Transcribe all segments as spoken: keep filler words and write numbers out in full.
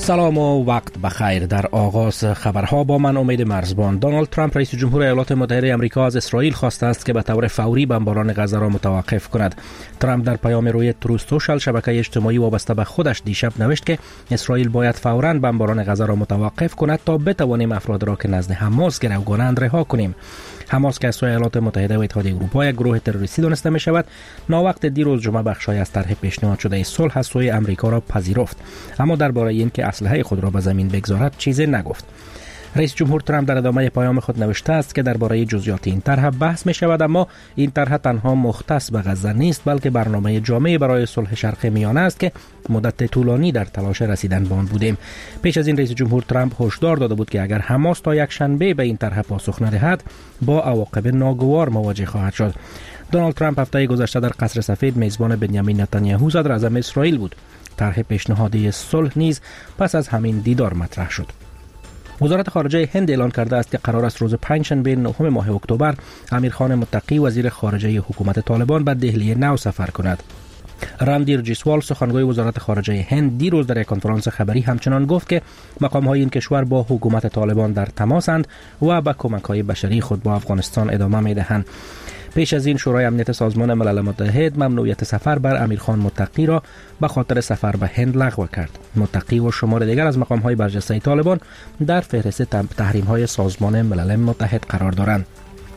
سلام و وقت بخیر. در آغاز خبرها با من امید مرزبان. دونالد ترامپ رئیس جمهور ایالات متحده آمریکا از اسرائیل خواسته است که به طور فوری بمباران غزه را متوقف کند. ترامپ در پیام روی تروث سوشال، شبکه اجتماعی وابسته به خودش، دیشب نوشت که اسرائیل باید فوراً بمباران غزه را متوقف کند تا بتوانیم افراد را که نزد حماس گروگانند رها کنیم. حماس که از سوی ایالات متحده و اتحادیه اروپا یک گروه تروریستی دانسته می شود، ناوقت دیروز جمعه بخشای از طرح پیشنهاد شده صلح از سوی آمریکا را پذیرفت، اما درباره اینکه اسلحه خود را به زمین بگذارد چیزی نگفت. رئیس جمهور ترامپ در ادامه پیام خود نوشته است که درباره جزئیات این طرح بحث می شود، اما این طرح تنها مختص به غزه نیست، بلکه برنامه جامعی برای صلح شرق میانه است که مدت طولانی در تلاش رسیدن به آن بودیم. پیش از این رئیس جمهور ترامپ هشدار داده بود که اگر حماس تا یک شنبه به این طرح پاسخ ندهد، با عواقب ناگوار مواجه خواهد شد. دونالد ترامپ هفته گذشته در قصر سفید میزبان بنیامین نتانیاهو صدر اعظم اسرائیل بود. طرح پیشنهادی صلح نیز پس از همین دیدار مطرح شد. وزارت خارجه هند اعلان کرده است که قرار است روز پنجشنبه نهم ماه اکتبر امیرخان متقی وزیر خارجه حکومت طالبان به دهلی نو سفر کند. راندیر جیسوال سخنگوی وزارت خارجه هند دیروز در یک کنفرانس خبری همچنان گفت که مقام‌های این کشور با حکومت طالبان در تماسند و به کمک‌های بشری خود با افغانستان ادامه می‌دهند. پیش از این شورای امنیت سازمان ملل متحد ممنوعیت سفر بر امیرخان متقی را به خاطر سفر به هند لغو کرد. متقی و شمار دیگر از مقام‌های برجسته طالبان در فهرست تحریم‌های سازمان ملل متحد قرار دارند.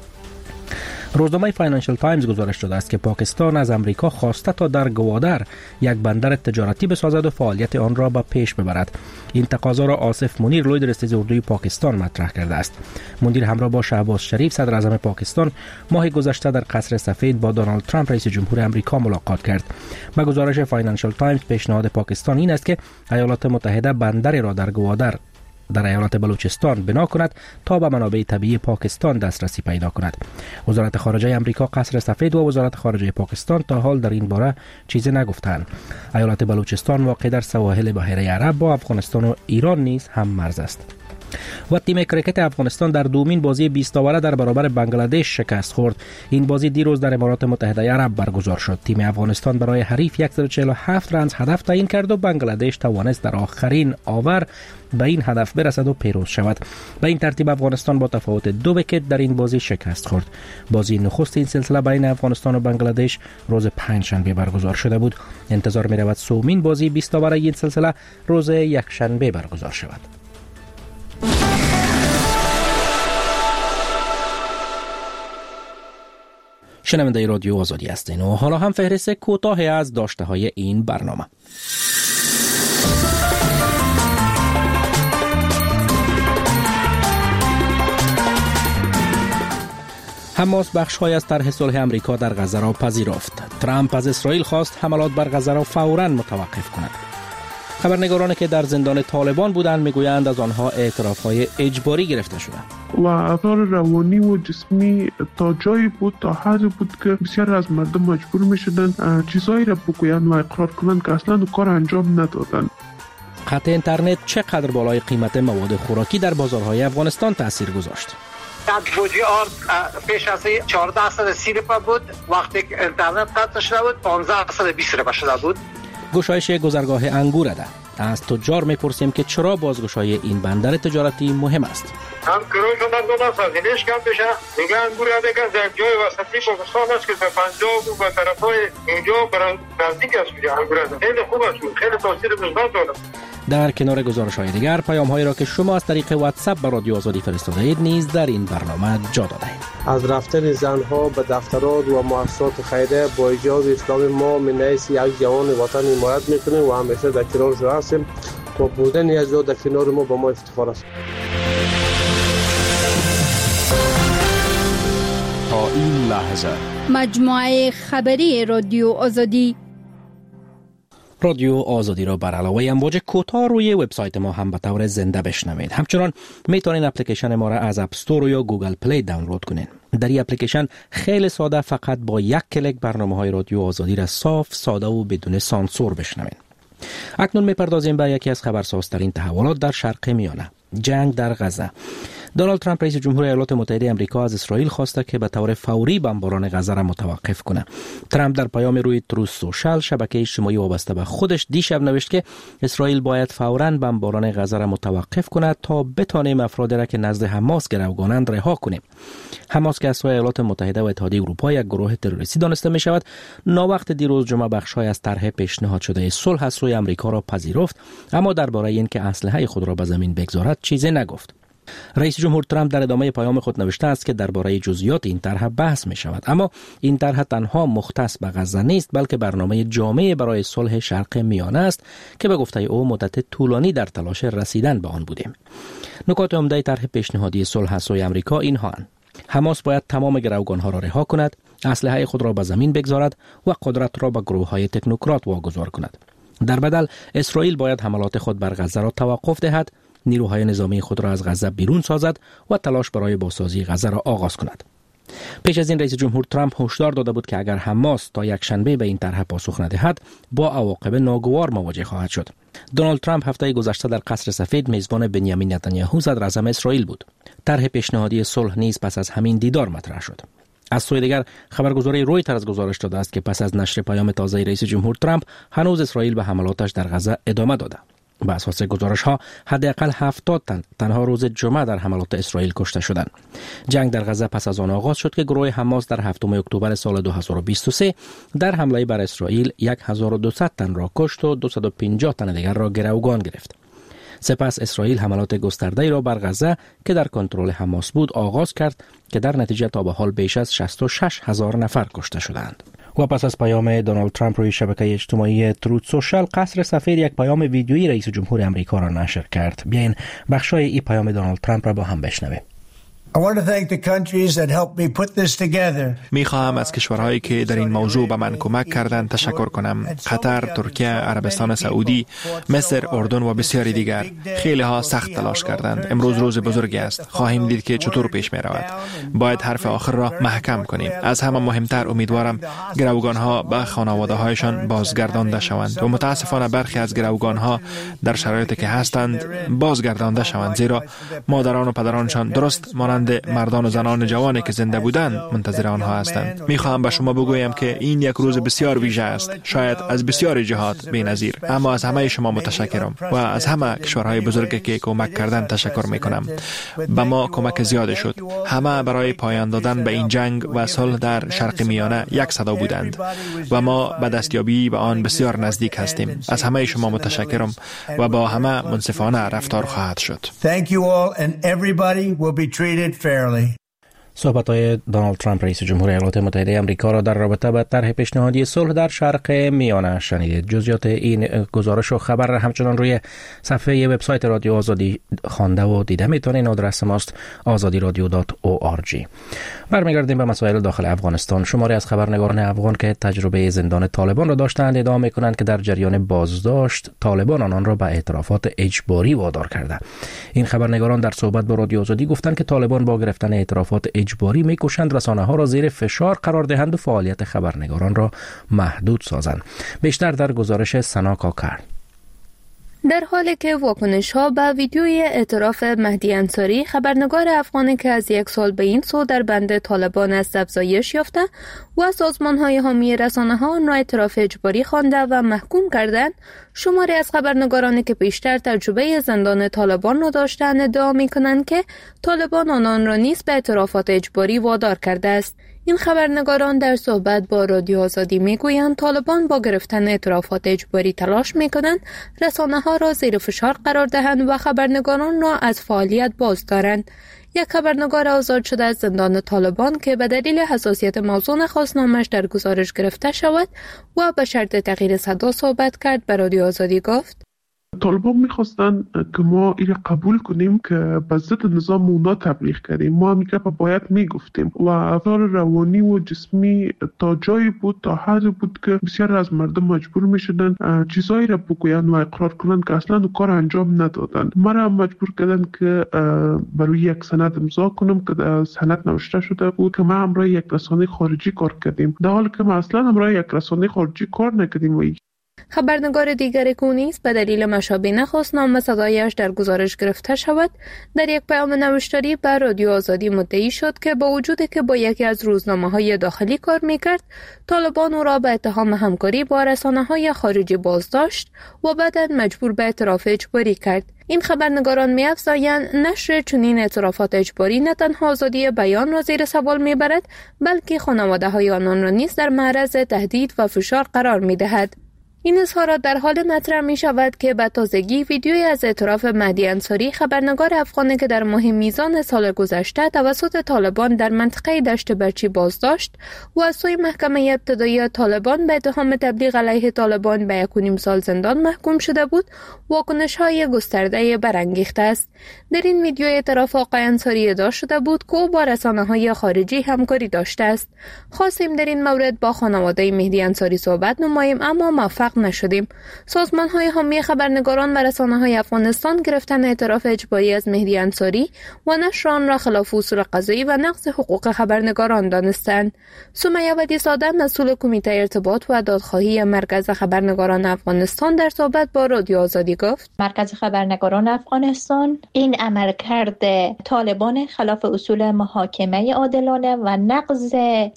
روزنامه فاینانشل تایمز گزارش داده است که پاکستان از امریکا خواسته تا در گوادر یک بندر تجارتی بسازد و فعالیت آن را به پیش ببرد. این تقاضا را آصف منیر لوی رئیس اردوی پاکستان مطرح کرده است. منیر همراه با شهباز شریف صدر اعظم پاکستان ماه گذشته در قصر سفید با دونالد ترامپ رئیس جمهور آمریکا ملاقات کرد. با گزارش فاینانشل تایمز پیشنهاد پاکستان این است که ایالات متحده بندری را در گوادر در ایالت بلوچستان بنا کند تا به منابع طبیعی پاکستان دسترسی پیدا کند. وزارت خارجه آمریکا، قصر سفید و وزارت خارجه پاکستان تا حال در این باره چیزی نگفتند. ایالت بلوچستان واقع در سواحل بحیره عرب با افغانستان و ایران نیز هم مرز است. و تیم کرکت افغانستان در دومین بازی بیست اوره در برابر بنگلادش شکست خورد. این بازی دیروز در امارات متحده عرب برگزار شد. تیم افغانستان برای حریف صد و چهل و هفت رنز هدف تعیین کرد و بنگلادش توانست در آخرین آور به این هدف برسد و پیروز شود. به این ترتیب افغانستان با تفاوت دو ویکت در این بازی شکست خورد. بازی نخست این سلسله بین افغانستان و بنگلادش روز پنجشنبه برگزار شده بود. انتظار می رود سومین بازی بیست اوره این سلسله روز یکشنبه برگزار شود. شنونده رادیو آزادی هستین و حالا هم فهرست کوتاهی از داشته های این برنامه. حماس بخش‌های از طرح صلح آمریکا در غزه را پذیرفت. ترامپ از اسرائیل خواست حملات بر غزه را فوراً متوقف کند. خبرنگارانی که در زندان طالبان بودند میگویند از آنها اعتراف‌های اجباری گرفته شدند. و اثر روانی و جسمی تا جایی بود، تا حدی بود که بسیار از مردم مجبور می‌شدند چیزایی را بگویند و اقرار کنند که اصلاً کار انجام ندادند. قطع اینترنت چقدر بالای قیمت مواد خوراکی در بازارهای افغانستان تأثیر گذاشت؟ بودجه آرد پیش از چهارده درصد سی روپیه بود، وقتی اینترنت قطع شده بود پانزده درصد بیست روپیه شده بود. گشایش گذرگاه انگور ده. از تجار میپرسیم که چرا بازگشایی این بندر تجارتی مهم است. هم کروی شدن دو دست هزینهش کم بشه. میگه انگور دیگه در جای وسطی پاکستان است که پنجاه و به طرفای اینجا نزدیک است. انگور خیلی خوب است، خیلی تاثیر مثبت داره. در کنار گزارش‌های دیگر، پیام‌هایی را که شما از طریق واتساپ به رادیو آزادی فرستاده اید نیز در این برنامه جا داده اید. از رفتن زنها به دفترات و مؤسسات خیریه با ایجاد اسلام ما من حیث یک جوان وطن حمایت می‌کنیم و همیشه در کنارشون هستیم و بودن از در کنار ما با ما افتخار است. تا این لحظه مجموعه خبری رادیو آزادی رادیو آزادی را بر علاوه امواج کوتاه روی وبسایت ما هم به طور زنده بشنوید. همچنان میتونید اپلیکیشن ما را از اپ استور یا گوگل پلی دانلود کنید. در این اپلیکیشن خیلی ساده فقط با یک کلیک برنامه‌های رادیو آزادی را صاف، ساده و بدون سانسور بشنوید. اکنون میپردازیم به یکی از خبرسازترین تحولات در شرق میانه، جنگ در غزه. دونالد ترامپ رئیس جمهور ایالات متحده آمریکا از اسرائیل خواسته که به طور فوری بمباران غزه را متوقف کنه. ترامپ در پیام روی تروث سوشال، شبکه اجتماعی وابسته به خودش، دیشب نوشت که اسرائیل باید فوراً بمباران غزه را متوقف کند تا بتانیم افرادی را که نزد حماس گروگانند رها کنیم. حماس که از سوی ایالات متحده و اتحادیه اروپا یک گروه تروریستی دانسته می شود، ناوقت دیروز جمعه بخش‌های از طرح پیشنهاد شده صلح از سوی آمریکا را پذیرفت، اما درباره اینکه اسلحه خود را به زمین بگذارد چیزی نگفت. رئیس جمهور ترامپ در ادامه پیام خود نوشته است که درباره جزئیات این طرح بحث می شود، اما این طرح تنها مختص به غزه نیست بلکه برنامه جامع برای صلح شرق میانه است که به گفته او مدت طولانی در تلاش رسیدن به آن بودیم. نکات عمده طرح پیشنهادی صلح از سوی آمریکا اینها اند: حماس باید تمام گروگانها را رها کند، اسلحه خود را به زمین بگذارد و قدرت را به گروه‌های تکنوکرات واگذار کند. در بدل اسرائیل باید حملات خود بر غزه را توقف دهد، نیروهای نظامی خود را از غزه بیرون سازد و تلاش برای بازسازی غزه را آغاز کند. پیش از این رئیس جمهور ترامپ هشدار داده بود که اگر حماس تا یک شنبه به این طرح پاسخ ندهد با عواقب ناگوار مواجه خواهد شد. دونالد ترامپ هفته گذشته در قصر سفید میزبان بنیامین نتانیاهو صدر اعظم اسرائیل بود. طرح پیشنهادی صلح نیز پس از همین دیدار مطرح شد. از سوی دیگر خبرگزاری رویترز گزارش داده است که پس از نشر پیام تازه رئیس جمهور ترامپ هنوز اسرائیل به حملاتش در غزه ادامه داده. بر اساس گزارش ها حداقل هفتاد تن تنها روز جمعه در حملات اسرائیل کشته شدند. جنگ در غزه پس از آن آغاز شد که گروه حماس در هفتم اکتبر سال دو هزار و بیست و سه در حمله بر اسرائیل هزار و دویست تن را کشت و دویست و پنجاه تن دیگر را گروگان گرفت. سپس اسرائیل حملات گسترده‌ای را بر غزه که در کنترل حماس بود آغاز کرد که در نتیجه تا به حال بیش از شصت و شش هزار نفر کشته شدند. و پس از پیام دونالد ترامپ روی شبکه اجتماعی تروث سوشال، قصر سفید یک پیام ویدیویی رئیس جمهور آمریکا را نشر کرد. بیاین بخشای این پیام دونالد ترامپ را با هم بشنویم. می خواهم از کشورهایی که در این موضوع به من کمک کردند تشکر کنم. قطر، ترکیه، عربستان سعودی، مصر، اردن و بسیاری دیگر. خیلی ها سخت تلاش کردند. امروز روز بزرگی است. خواهیم دید که چطور پیش می رود. باید حرف آخر را محکم کنیم. از همه مهمتر امیدوارم گروگان ها به خانواده هایشان بازگردانده شوند و متاسفانه برخی از گروگان ها در شرایطی که هستند بازگردانده شوند، زیرا مادران و پدرانشان درست مانند مردان و زنان جوانی که زنده بودند منتظر آنها هستند. میخواهم به شما بگویم که این یک روز بسیار ویژه است، شاید از بسیار جهات بی‌نظیر، اما از همه شما متشکرم و از همه کشورهای بزرگی که کمک کردند تشکر میکنم. به ما کمک زیاد شد. همه برای پایان دادن به این جنگ و صلح در شرق میانه یک صدا بودند و ما به دستیابی به آن بسیار نزدیک هستیم. از همه شما متشکرم و با همه منصفانه رفتار خواهد شد. Thank you all and everybody will be treated fairly. صحبت‌های دونالد ترامپ رئیس جمهور ایالات متحده آمریکا را در رابطه با طرح پیشنهادی صلح در شرق میانه شنیدید. جزئیات این گزارش و خبر همچنان روی صفحه وبسایت رادیو آزادی خوانده و دیده میتونید. آدرس ماست آزادی رادیو دات او آر جی. برمیگردیم به مسائل داخل افغانستان. شماری از خبرنگاران افغان که تجربه زندان طالبان را داشتند ادعا میکنند که در جریان بازداشت طالبان آنان را به اعترافات اجباری وادار کرده. این خبرنگاران در صحبت با رادیو آزادی گفتند که طالبان با گرفتن اعترافات اجباری میکوشند رسانه‌ها را زیر فشار قرار دهند و فعالیت خبرنگاران را محدود سازند. بیشتر در گزارش سنا کاکر. در حالی که واکنش‌ها به ویدیوی اعتراف مهدی انصاری، خبرنگار افغانی که از یک سال به این سو در بند طالبان است افزایش یافته و سازمان‌های حامی رسانه‌ها آن را اعتراف اجباری خوانده و محکوم کردند، شماری از خبرنگارانی که بیشتر تجربه زندان طالبان را داشتند ادعا می‌کنند که طالبان آنان را نیز به اعترافات اجباری وادار کرده است. این خبرنگاران در صحبت با رادیو آزادی میگویند طالبان با گرفتن اعترافات اجباری تلاش میکنند رسانه‌ها را زیر فشار قرار دهند و خبرنگاران را از فعالیت باز دارند. یک خبرنگار آزاد شده از زندان طالبان که به دلیل حساسیت موضوع نخواست نامش در گزارش گرفته شود و به شرط تغییر صدا صحبت کرد به رادیو آزادی گفت: طالبان میخواستن که ما این قبول کنیم که به ضد نظام اونا تبلیغ کردیم. ما هم که باید میگفتیم و افراد روانی و جسمی تا جایی بود، تا حدی بود که بسیار از مردم مجبور میشدن چیزایی را بگوین و اقرار کنن که اصلا کار انجام ندادن. ما را مجبور کردن که برای یک سند امضا کنم که سند نوشته شده بود که ما همراه یک رسانه خارجی کار کردیم، در حالی که ما اصلا همراه یک رسانه خارجی کار نکردیم. و خبرنگار دیگری که نیز به دلیل مشابه نخواست نام صدایش در گزارش گرفته شود، در یک پیام نوشتاری به رادیو آزادی مدعی شد که با وجودی که با یکی از روزنامه‌های داخلی کار می‌کرد، طالبان او را به اتهام همکاری با رسانه‌های خارجی بازداشت و بعداً مجبور به اعتراف اجباری کرد. این خبرنگاران می‌افزایند نشر چنین اعترافات اجباری نه تنها آزادی بیان را زیر سوال می‌برد، بلکه خانواده‌های آنان را نیز در معرض تهدید و فشار قرار می‌دهد. این اظهارات در حال مطرح می شود که به تازگی ویدیویی از اعتراف مهدی انصاری، خبرنگار افغانی که در ماه میزان سال گذشته توسط طالبان در منطقه دشت برچی بازداشت و از سوی محکمه ابتدایی طالبان به اتهام تبلیغ علیه طالبان به یک و نیم سال زندان محکوم شده بود، واکنش‌های گسترده برانگیخته است. در این ویدیو اعتراف آقای انصاری ادعا شده بود که او با رسانه‌های خارجی همکاری داشته است. خواستیم در این مورد با خانواده مهدی انصاری صحبت نماییم، اما موفق نشدیم. سازمان‌های حامی خبرنگاران و رسانه‌های افغانستان گرفتن اعتراف اجباری از مهدی انصاری و نشر آن را خلاف اصول قضایی و نقض حقوق خبرنگاران دانستند. سمیه ودی زاده، مسئول کمیته ارتباط و دادخواهی مرکز خبرنگاران افغانستان، در صحبت با رادیو آزادی گفت: مرکز خبرنگاران افغانستان این عملکرد طالبان خلاف اصول محاکمه عادلانه و نقض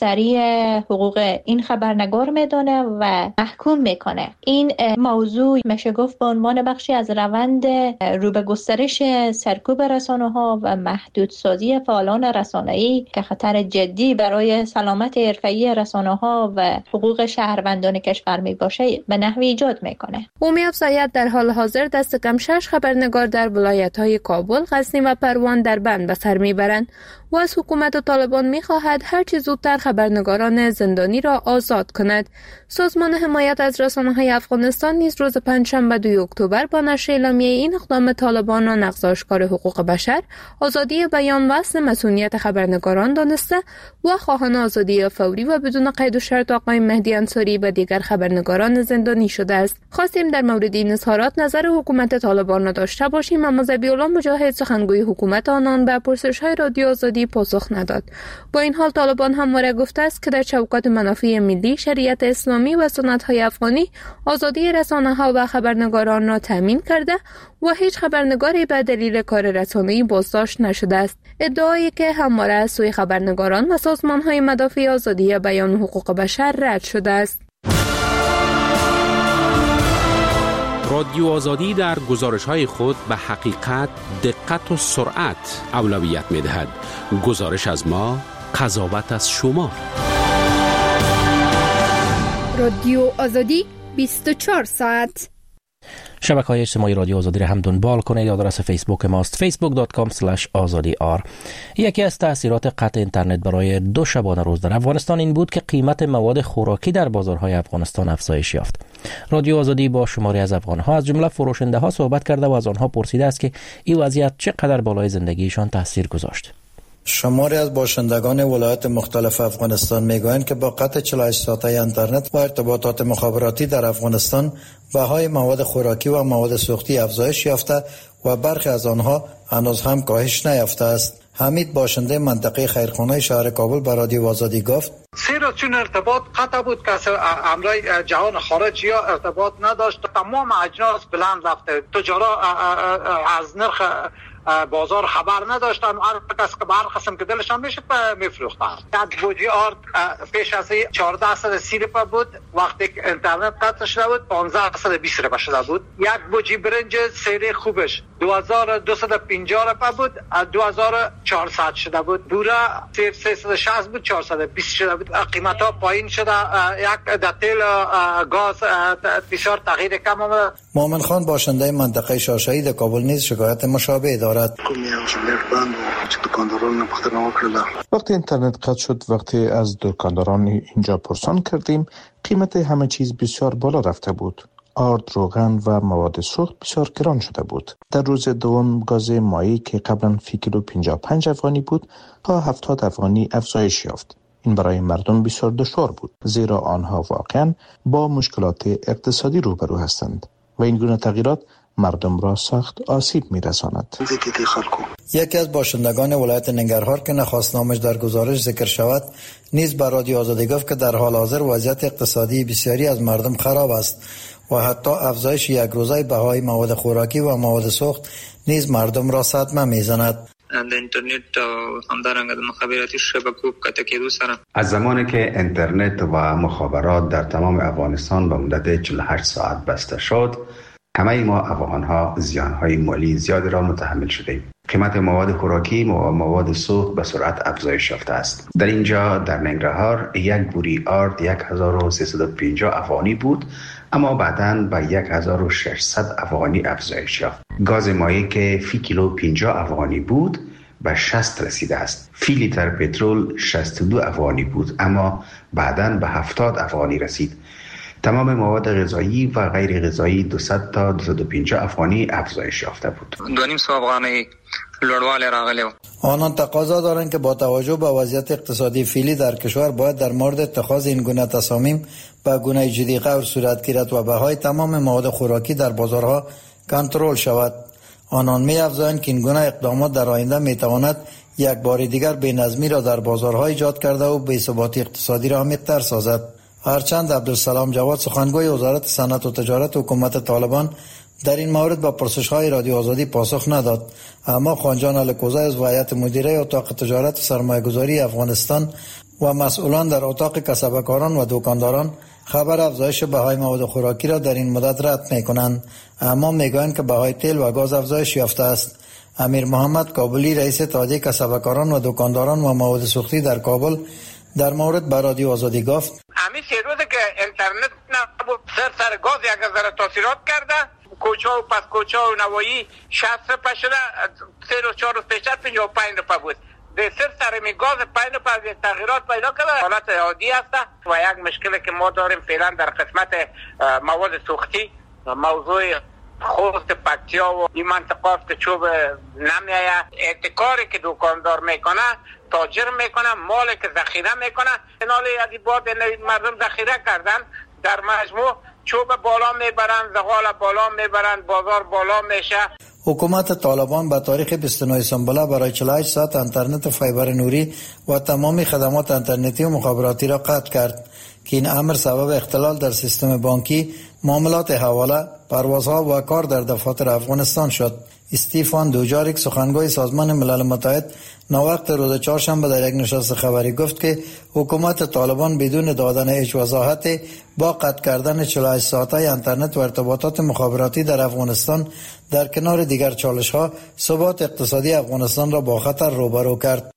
سریع حقوق این خبرنگار میدانه و محکوم میکنه. این موضوع میشه گفت به عنوان بخشی از روند رو به گسترش سرکوب رسانه‌ها و محدودسازی فعالان رسانه‌ای که خطر جدی برای سلامت حرفه‌ای رسانه‌ها و حقوق شهروندان کشور میباشه به نحوی ایجاد میکنه. او می‌افزاید در حال حاضر دست کم شش خبرنگار در ولایت‌های کابل، غزنی و پروان در بند به سر میبرند و از حکومت طالبان می‌خواهد هر چه زودتر خبرنگاران زندانی را آزاد کند. سازمان حمایت از رسانه‌های افغانستان نیز روز پنجشنبه دوم اکتبر با نشر اعلامیه این اقدام طالبان را نقض آشکار حقوق بشر، آزادی بیان و اصل مسئولیت خبرنگاران دانسته و خواهان آزادی فوری و بدون قید و شرط آقای مهدی انصاری و دیگر خبرنگاران زندانی شده است. خواستیم در مورد این اظهارات نظر حکومت طالبان را داشته باشیم، اما ذبیح‌الله مجاهد، سخنگوی حکومت آنان، به پرسش‌های رادیو آزادی پاسخ نداد. با این حال طالبان همواره گفته است که در چوکات منافع ملی، شریعت اسلامی و سنت‌های افغانی آزادی رسانه‌ها و خبرنگاران را تامین کرده و هیچ خبرنگاری به دلیل کار رسانه‌ای بازداشت نشده است. ادعایی که همواره از سوی خبرنگاران و سازمان‌های مدافع آزادی بیان و حقوق بشر رد شده است. رادیو آزادی در گزارش‌های خود به حقیقت، دقت و سرعت اولویت می‌دهد. گزارش از ما، قضاوت از شما. رادیو آزادی بیست و چهار ساعت. شبکه‌های اجتماعی رادیو آزادی را هم دنبال کنید. آدرس فیسبوک ماست فیسبوک دات کام اسلش آزادی آر. یکی از تأثیرات قطع اینترنت برای دو شبانه روز در افغانستان این بود که قیمت مواد خوراکی در بازارهای افغانستان افزایش یافت. رادیو آزادی با شماری از افغان‌ها از جمله فروشنده‌ها صحبت کرده و از آنها پرسیده است که این وضعیت چقدر بالای زندگیشان تاثیر گذاشت. شماری از باشندگان ولایات مختلف افغانستان میگویند که با قطع چهل و هشت ساعته اینترنت و ارتباطات مخابراتی در افغانستان بهای مواد خوراکی و مواد سوختی افزایش یافته و برخی از آنها هنوز هم کاهش نیافته است. حمید باشنده منطقه خیرخانه شهر کابل به رادیو آزادی گفت: زیرا چون ارتباط قطع بود که امرای جهان خارجی ها ارتباط نداشت، تمام اجناس بلند رفته، تجارا از نرخ بازار خبر نداشتن، هر کس که به هر قسم که دلشان میشد میفروختن. یک بوجی آرد پیش از چهارده صد سی روپیه بود، وقتی که اینترنت قطع شده بود پانزده صد و بیست روپیه شده بود. یک بوجی برنج سری خوبش دو هزار و دویست و پنجاه روپیه بود، دو هزار و چهارصد شده بود. بوره سیصد و شصت بود، چهارصد و بیست شده بود. قیمت ها پایین شده، یک در تیل گاز بسیار تغییر کم آمده. مومن خان باشنده منطقه شاشه‌ای کابل نیز شکایت مشابه دارد. وقتی اینترنت قطع شد، وقتی از دکانداران اینجا پرسان کردیم، قیمت همه چیز بسیار بالا رفته بود. آرد، روغن و مواد سوخت بسیار گران شده بود. در روز دوم گاز مایع که قبلا فی کیلو پنجاه و پنج افغانی بود تا هفتاد افغانی افزایش یافت. این برای مردم بسیار دشوار بود، زیرا آنها واقعا با مشکلات اقتصادی روبرو هستند و این گونه تغییرات مردم را سخت آسیب می‌رساند. یکی از باشندگان ولایت ننگرهار که نخواست نامش در گزارش ذکر شود نیز به رادیو آزادی گفت که در حال حاضر وضعیت اقتصادی بسیاری از مردم خراب است و حتی افزایش یک روزه بهای مواد خوراکی و مواد سوخت نیز مردم را صدمه میزند. د اینترنت او همدارنګه د مخابراتي شبکو کته کېدو سره از زمانی که اینترنت و مخابرات در تمام افغانستان به مدت چهل و هشت ساعت بسته شد، همه ما افغان‌ها زیان‌های مالی زیادی را متحمل شدیم. قیمت مواد خوراکی و مواد سوخت به سرعت افزایش یافته است. در اینجا در ننگرهار یک بوری آرد یک هزار و سیصد و پنجاه افغانی بود، اما بعداً به یک هزار و ششصد افغانی افزایش یافت. گاز مایع که فی کیلو پنجاه افغانی بود به شصت رسیده است. فی لیتر پترول شصت و دو افغانی بود، اما بعداً به هفتاد افغانی رسید. تمام مواد غذایی و غیر غذایی دویست تا دویست و پنجاه افغانی افزایش یافته بود. دو نیم سو افغانی لوړوالی راغلی و. آنان تقاضا دارند که با توجه به وضعیت اقتصادی فعلی در کشور باید در مورد اتخاذ این گونه تصامیم به گونه جدی قرار صورت گیرد و بهای تمام مواد خوراکی در بازارها کنترل شود. آنان می افزایند که این گونه اقدامات در آینده می تواند یک بار دیگر بی‌نظمی را در بازارها ایجاد کرده و بی‌ثباتی اقتصادی را عمیق‌تر سازد. هرچند عبدالسلام جواد سخنگوی وزارت صنعت و تجارت حکومت طالبان در این مورد با پرسش‌های رادیو آزادی پاسخ نداد، اما خانجان الکوزی از هیئت مدیره اتاق تجارت و سرمایه‌گذاری افغانستان و مسئولان در اتاق کسبکاران و دکانداران خبر افزایش بهای مواد خوراکی را در این مدت رد می‌کنند، اما می‌گویند که بهای تیل و گاز افزایش یافته است. امیر محمد کابلی رئیس اتحادیه کسبکاران و دکانداران و مواد سوختی در کابل در مورد به رادیو آزادی گفت: همین سه روزه که اینترنت نبود، سر سر گاز یک ذره تاثیرات کرده، کوچه و پس کوچه و نوایی شصت روپه شده، سه روز چهار روز پیشتر پنجاه و پنج روپه بود. به سر سر می گاز پنج روپه از تغییرات پیدا کرده، حالت عادی است. و یک مشکلی که ما داریم فعلا در قسمت مواد سوختی، موضوع خوست پکتیا و این منطقه است که چوب نمیایه. احتکاری که دکاندار میکنه، تاجر میکنه، مالی که ذخیره میکنه، اینالی از این باد مردم ذخیره کردن، در مجموع چوب بالا میبرن، زغال بالا میبرن، بازار بالا میشه. حکومت طالبان به تاریخ بیست و نه سامبله برای چهل و هشت ساعت اینترنت فایبر نوری و تمامی خدمات اینترنتی و مخابراتی را قطع کرد که این امر سبب اختلال در سیستم بانکی، معاملات حواله، پروازها و کار در دفاتر افغانستان شد. استیفان دوجاریک سخنگوی سازمان ملل متحد ناوقت روز چهارشنبه در یک نشست خبری گفت که حکومت طالبان بدون دادن هیچ وضاحت با قطع کردن چهل و هشت ساعته اینترنت و ارتباطات مخابراتی در افغانستان در کنار دیگر چالش‌ها ثبات اقتصادی افغانستان را با خطر روبرو کرد.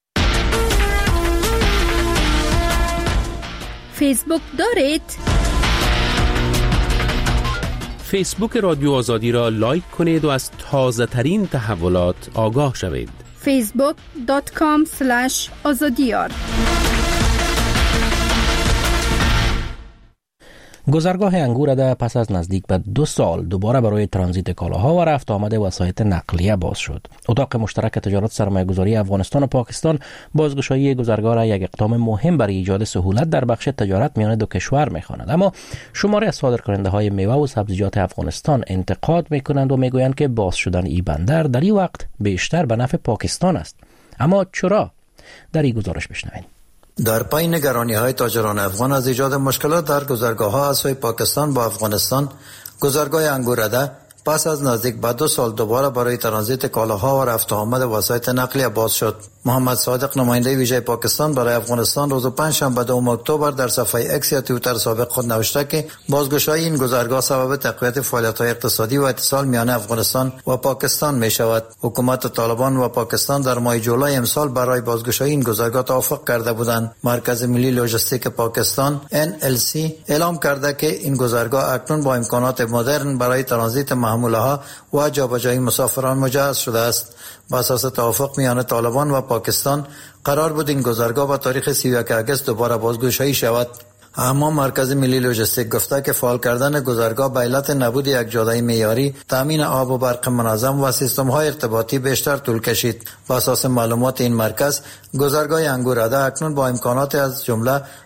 فیسبوک دارید؟ فیسبوک رادیو آزادی را لایک کنید و از تازه ترین تحولات آگاه شوید. فیسبوک دات کام اسلش آزادیار. گذرگاه انگورده پس از نزدیک به دو سال دوباره برای ترانزیت کالاها و رفت آمد وسایط نقلیه باز شد. اتاق مشترک تجارت سرمایه‌گذاری افغانستان و پاکستان بازگشایی گذرگاه را یک اقدام مهم برای ایجاد سهولت در بخش تجارت میان دو کشور می‌خواند. اما شماری از صادرکننده‌های میوه و سبزیجات افغانستان انتقاد می‌کنند و می‌گویند که باز شدن این بندر در این وقت بیشتر به نفع پاکستان است. اما چرا؟ در این گزارش بشنوید. در پای نگرانی های تاجران افغان از ایجاد مشکلات در گذرگاه ها از سوی پاکستان با افغانستان، گذرگاه انگورده پس از نزدیک به دو سال دوباره برای ترانزیت کالاها و رفت و آمد وسایط نقلیه باز شد. محمد صادق نماینده ویژه پاکستان برای افغانستان روز پنجشنبه دوم اکتبر در صفحه اکس یا توییتر سابق خود نوشته که بازگشایی این گذرگاه سبب تقویت فعالیت‌های اقتصادی و اتصال میان افغانستان و پاکستان می شود. حکومت طالبان و پاکستان در ماه جولای امسال برای بازگشایی این گذرگاه توافق کرده بودند. مرکز ملی لوجستیک پاکستان ان ال سی اعلام کرده که این گذرگاه اکنون با امکانات مدرن برای ترانزیت محموله‌ها و جابجایی مسافران مجهز شده است. با اساس توافق میان طالبان و پاکستان قرار بود این گذرگاه با تاریخ سی و یک آگوست دوباره بازگشایی شود، اما مرکز ملی لوجستیک گفته که فعال کردن گذرگاه به علت نبود یک جاده معیاری، تامین آب و برق منظم و سیستم‌های ارتباطی بیشتر طول کشید. با اساس معلومات این مرکز، گذرگاه انگورده اکنون با امکانات از جمله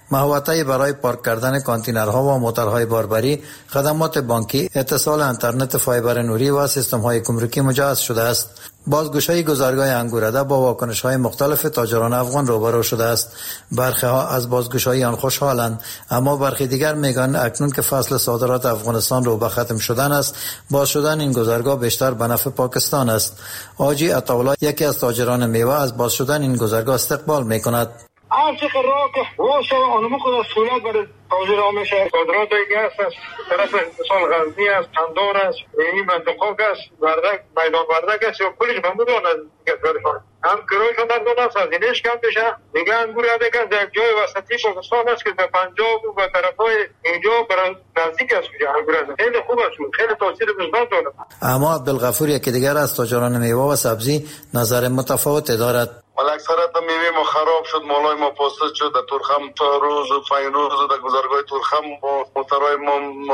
محوطه برای پارک کردن کانتینرها و موتورهای باربری، خدمات بانکی، اتصال اینترنت فایبر نوری و سیستم‌های گمرکی مجهز شده است. بازگشایی گذرگاه انگورده با واکنش‌های مختلف تاجران افغان روبرو شده است. برخی ها از بازگشایی آن خوشحالند، اما برخی دیگر میگن اکنون که فصل صادرات افغانستان رو به ختم شدن است، باز شدن این گذرگاه بیشتر به نفع پاکستان است. آجی عطاالله یکی از تاجران میوه از باز شدن این گذرگاه استقبال میکند. هرچی که راه که روش آنمو خود سهولت برای تاجر ها میشه. صادرات گاز است، طرف مثال غزنی است، قندار است، این منطقه است، وردک، میدان وردک است، یا کلیش بمودان از گذرگاه هم کرایشون مردم است، از اینش کم بشه. دیگه انگور یاده که در جای وسطی پاکستان است که به پنجاب و به طرفای اینجا برای نزدیک است کجا انگور است. خیلی خوب است، خیلی تاثیر مثبت داره. اما عبدالغفور یکی دیگر از تاجران میوه و سبزی نظر متفاوت دارد. ولی اکثرت میوه ما خراب شد، مالای ما پوستش شد. در تورخم تا روز و فینروز در گذرگاه تورخم با موترهای ما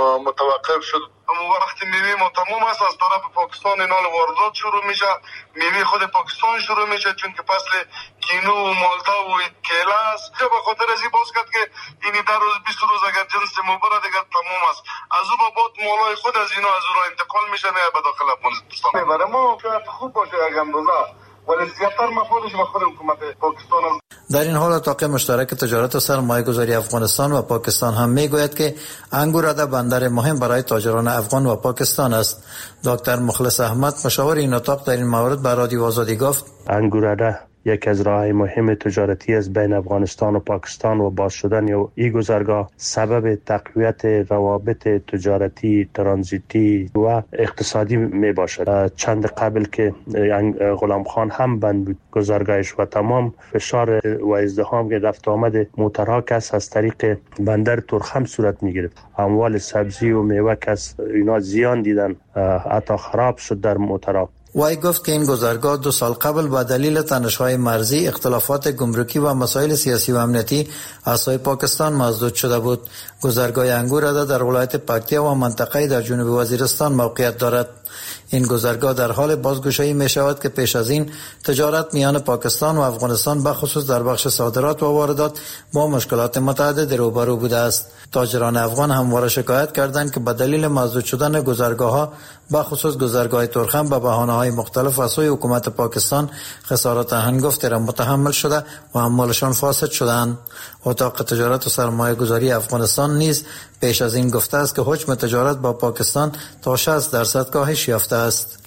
متوقف شد. اما وقتی میوه ما تمام است، از طرف پاکستان اینال واردات شروع میشه. میوه خود پاکستان شروع میشه، چون که فصل کینو و مالتا و کیله است. به خاطر از این باز کرد که این در روز بیست روز اگر جنس مبره دیگر تمام است، از او بعد مالای خود از اینا از او را انتقال میشه نه به داخل افغانستان. برای ما شاید خوب باشه اگر اندازه، ولی زیادتر مفادش به خود حکومت پاکستان است. در این حال اتاق مشترک تجارت و سرمایه گذاری افغانستان و پاکستان هم میگوید که انگورده بندر مهم برای تاجران افغان و پاکستان است. دکتر مخلص احمد مشاور این اتاق در این مورد به رادیو آزادی گفت: انگورده یک از راه‌های مهم تجارتی از بین افغانستان و پاکستان و باز شدن یا این گذرگاه سبب تقویت روابط تجارتی، ترانزیتی و اقتصادی می باشد. چند قبل که غلام خان هم بند بود گذرگاهش و تمام فشار و ازدحام که رفت آمد موترها کس از طریق بندر تورخم صورت می گرفت. اموال سبزی و میوه کس اینا زیان دیدن، حتی خراب شد در موترها. وی گفت که این گذرگاه دو سال قبل با دلیل تنش‌های مرزی، اختلافات گمرکی و مسائل سیاسی و امنیتی از سوی پاکستان مسدود شده بود. گذرگاه انگورده در ولایت پکتیا و منطقه در جنوب وزیرستان موقعیت دارد. این گذرگاه در حال بازگشایی می شود که پیش از این تجارت میان پاکستان و افغانستان بخصوص در بخش صادرات و واردات با مشکلات متعدد روبرو بوده است. تاجران افغان همواره شکایت کردند که به دلیل مسدود شدن گذرگاه‌ها بخصوص گذرگاه تورخم به بهانه‌های مختلف از سوی حکومت پاکستان خسارات هنگفتی را متحمل شده و اموالشان فاسد شدند. اتاق تجارت و سرمایه گذاری افغانستان نیز پیش از این گفته است که حجم تجارت با پاکستان تا شصت درصد کاهش یافته است.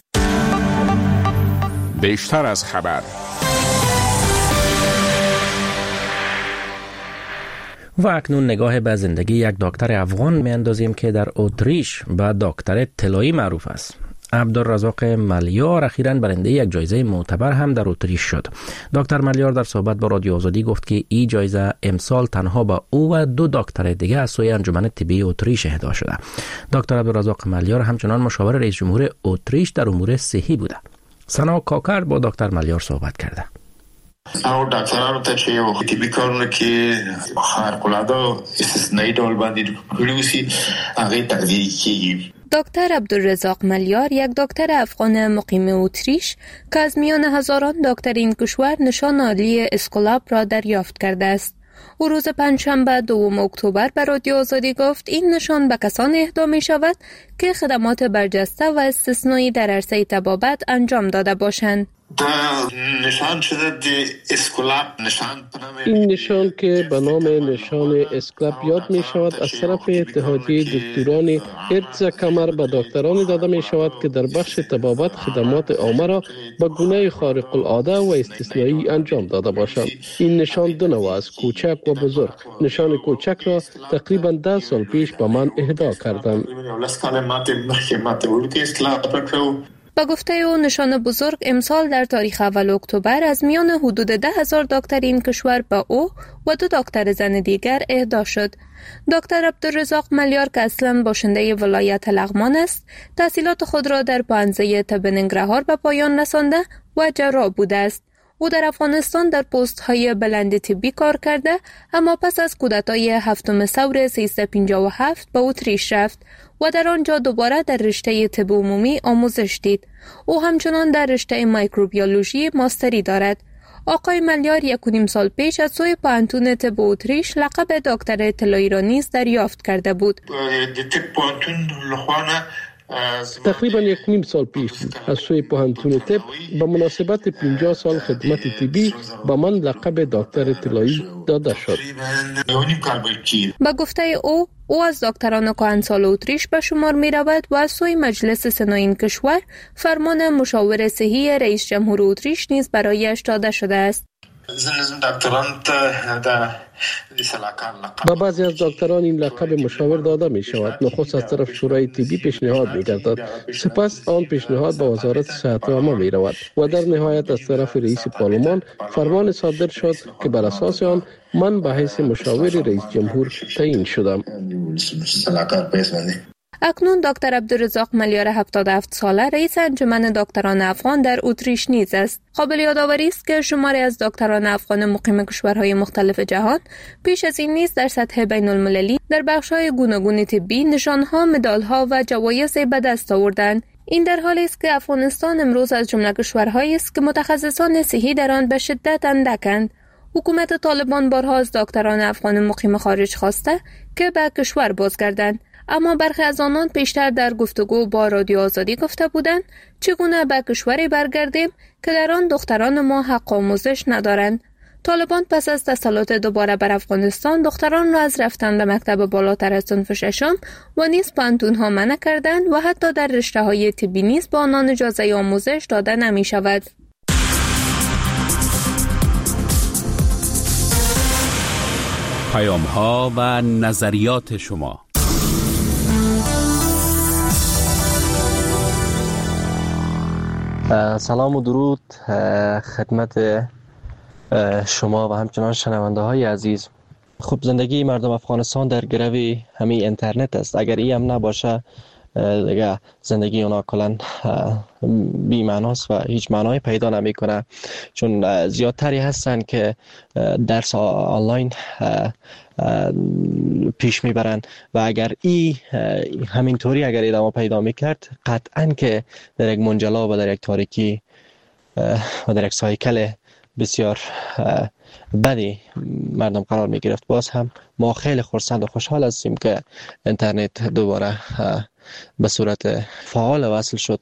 بیشتر از خبر. و اکنون نگاه به زندگی یک دکتر افغان میاندازیم که در اتریش به دکتر طلایی معروف است. عبدالرزاق ملیار اخیراً برنده یک جایزه معتبر هم در اتریش شد. دکتر ملیار در صحبت با رادیو آزادی گفت که این جایزه امسال تنها به او و دو دکتر دیگه از سوی انجمن طبی اتریش اهدا شده. دکتر عبدالرزاق ملیار همچنان مشاور رئیس جمهور اتریش در امور صحی بوده. سنا کاکر با دکتر ملیار صحبت کرده. او ډاکټرانو ته چې یو طبي کارونه کې خارق-العاده استثنایی ډول باندې کړي وسی هغه تقدیر کیږي. دکتر عبدالرزاق ملیار یک دکتر افغان مقیم اتریش که از میان هزاران دکتر این کشور نشان عالی اسکولاب را دریافت کرده است. او روز پنجشنبه دوم اکتبر به رادیو آزادی گفت این نشان به کسانی اهدا می شود که خدمات برجسته و استثنایی در عرصه طبابت انجام داده باشند. نشان شده دی اسکولاب نشان این نشان که به نام نشان اسکولاب یاد می شود از طرف اتحادیه دکتران ارتز کمر به دکتران داده می شود که در بخش طبابت خدمات عامه را به گونه خارق العاده و استثنایی انجام داده باشند. این نشان دو نوع است، کوچک و بزرگ. نشان کوچک را تقریبا ده سال پیش به من اهدا کردند. با گفته او نشان بزرگ امسال در تاریخ اول اکتبر از میان حدود ده هزار دکتر این کشور به او و دو دکتر زن دیگر اهدا شد. دکتر عبدالرزاق ملیار که اصلا باشنده ولایت لغمان است، تحصیلات خود را در پانزه طب ننگرهار به پایان رسانده و جراح بوده است. او در افغانستان در پست های بلند طبی کار کرده، اما پس از کودتای هفتم ثور سیصد و پنجاه و هفت به اتریش رفت و در آنجا دوباره در رشته طب عمومی آموزش دید. او همچنان در رشته میکروبیولوژی ماستری دارد. آقای ملیار یک و نیم سال پیش از سوی پانتون طب اتریش لقب دکتر طلایی را نیز دریافت کرده بود. تقریبا یک نیم سال پیش از سوی پوهنتون طب به مناسبت پنجاه سال خدمت طبی به من لقب دکتر طلایی داده شد. با گفته او او از دکتران کهنسال اتریش به شمار می رود و از سوی مجلس سنای این کشور فرمان مشاور صحی رئیس جمهور اتریش نیز برایش داده شده است. با بعضی از دکتران این لقب مشاور داده می شود. نخست از طرف شورای طبی پیشنهاد می گردد، سپس آن پیشنهاد به وزارت صحت عامه می رود و در نهایت از طرف رئیس پارلمان فرمان صادر شد که بر اساس آن من به حیث مشاور رئیس جمهور تعیین شدم. اکنون دکتر عبدالرزاق ملیار هفتاد و هفت ساله رئیس انجمن دکتران افغان در اتریش نیز است. قابل یادآوری است که شماری از دکتران افغان مقیم کشورهای مختلف جهان پیش از این نیز در سطح بین المللی در بخش‌های گوناگون طبی نشانها، مدال‌ها و جوایز به دست آوردند. این در حالی است که افغانستان امروز از جمله کشورهایی است که متخصصان صحی در آن به شدت اندکند. حکومت طالبان بارها از دکتران افغان مقیم خارج خواسته که به کشور بازگردند، اما برخی از آنان پیشتر در گفتگو با رادیو آزادی گفته بودند چگونه به کشوری برگردیم که در آن دختران ما حق آموزش ندارند. طالبان پس از تسلط دوباره بر افغانستان دختران را از رفتن به مکتب بالاتر از صنف ششم و نیز پانتونها منع کردند و حتی در رشته‌های طبی نیز به آنان اجازه آموزش داده نمی شود. پیام‌ها و نظریات شما. سلام و درود خدمت شما و همچنان شنونده های عزیز. خب زندگی مردم افغانستان در گروی همین اینترنت است. اگر این هم نباشه دیگه زندگی اونا کلن بی معناست و هیچ معنایی پیدا نمی کنه، چون زیادتری هستن که درس آنلاین پیش میبرند و اگر ای همینطوری اگر ادامه پیدا میکرد قطعاً که در یک منجلا و در یک تاریکی و در یک سایکل بسیار بدی مردم قرار میگرفت. باز هم ما خیلی خرسند و خوشحال هستیم که اینترنت دوباره به صورت فعال وصل شد.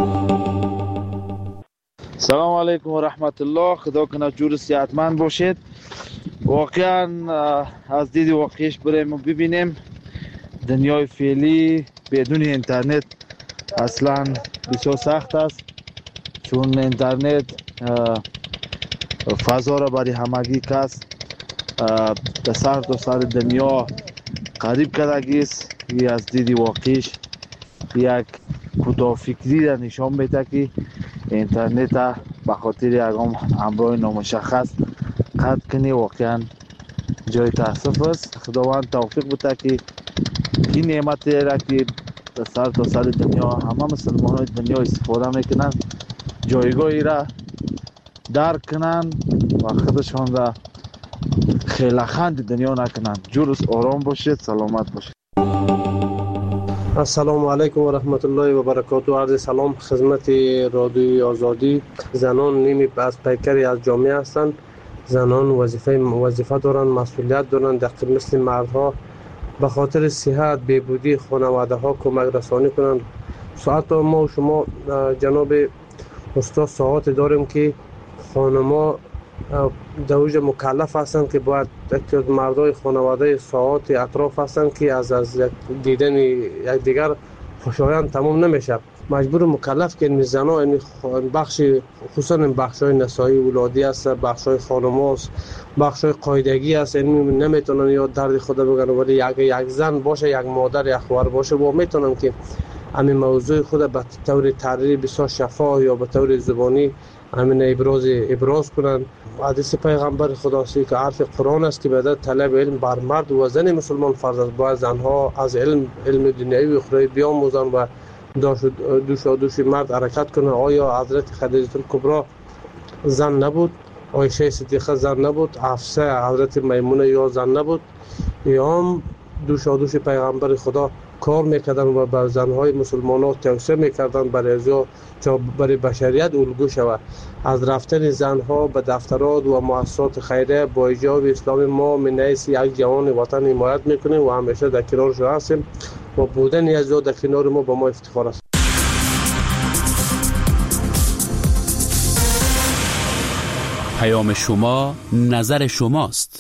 سلام علیکم و رحمت الله. خدا کنه جور صحتمند باشید. واقعا از دید واقعیش بریم ببینیم دنیای فعلی بدون اینترنت اصلا بسیار سخت است، چون اینترنت فضا را برای همگی کس به سر تا سر دنیا قریب کردگی است. این از دید واقعیش یک کوتاه فکری را نشان میده که اینترنت به خاطر یک امرای نامشخص قطع کنی واقعا جای تاسف است. خداوند توفیق بده که این نعمت را که به سر تا سر دنیا همه مسلمان های دنیا استفاده میکنن جایگاهی را درک کنن و خودشان را خیلی خند دنیا نکنن. جورس آرام باشید، سلامت باشید. السلام علیکم و رحمت الله و برکاته. عرض سلام خدمت رادیوی آزادی. زنان نیمی از پیکری از جامعه هستند. زنان وظیفه وظیفه دارند، مسئولیت دارند، دقیق مثل مردها به خاطر صحت بهبودی خانواده ها کمک رسانی کنند. ساعت ما و شما جناب استاد ساعت داریم که خانما دوج مکلف هستند که باید یک مردای خانواده ساعت اطراف هستند که از از دیدن یک دیگر خوشایند تمام نمیشه. مجبور مکلف که این زنا این بخش خصوصا این بخشای نسایی ولادی است، بخشای خانماست، بخشای قاعدگی است، این نمیتونن یا درد خود بگن، ولی یک یک زن باشه، یک مادر، یک خواهر باشه و میتونن که همین موضوع خود به طور تحریری بسیار شفاف یا به طور زبانی همین ابراز ابراز کنن. حدیث پیغمبر خداست که حرف قرآن است که بعد طلب علم بر مرد و زن مسلمان فرض است. باید زنها از علم علم دنیوی و اخروی بیاموزند و دوش و دوش مرد حرکت کنه. آیا حضرت خدیجه کبری زن نبود؟ عایشه صدیقه زن نبود؟ حفصه حضرت میمونه یا زن نبود؟ یا هم دوش و دوش پیغمبر خدا کار میکردن و به زنهای مسلمان ها توصیه میکردن برای ازا تا برای بشریت الگو شود. از رفتن زنها به دفترات و مؤسسات خیریه با ایجاب اسلام ما من حیث یک جوان وطن حمایت میکنیم و همیشه در کنارش هستیم و بودن ازا در کنار ما با ما افتخار است. پیام شما نظر شماست.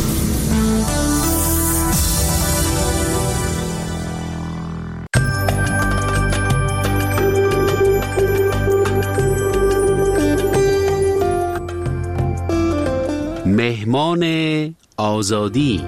مهمان آزادی.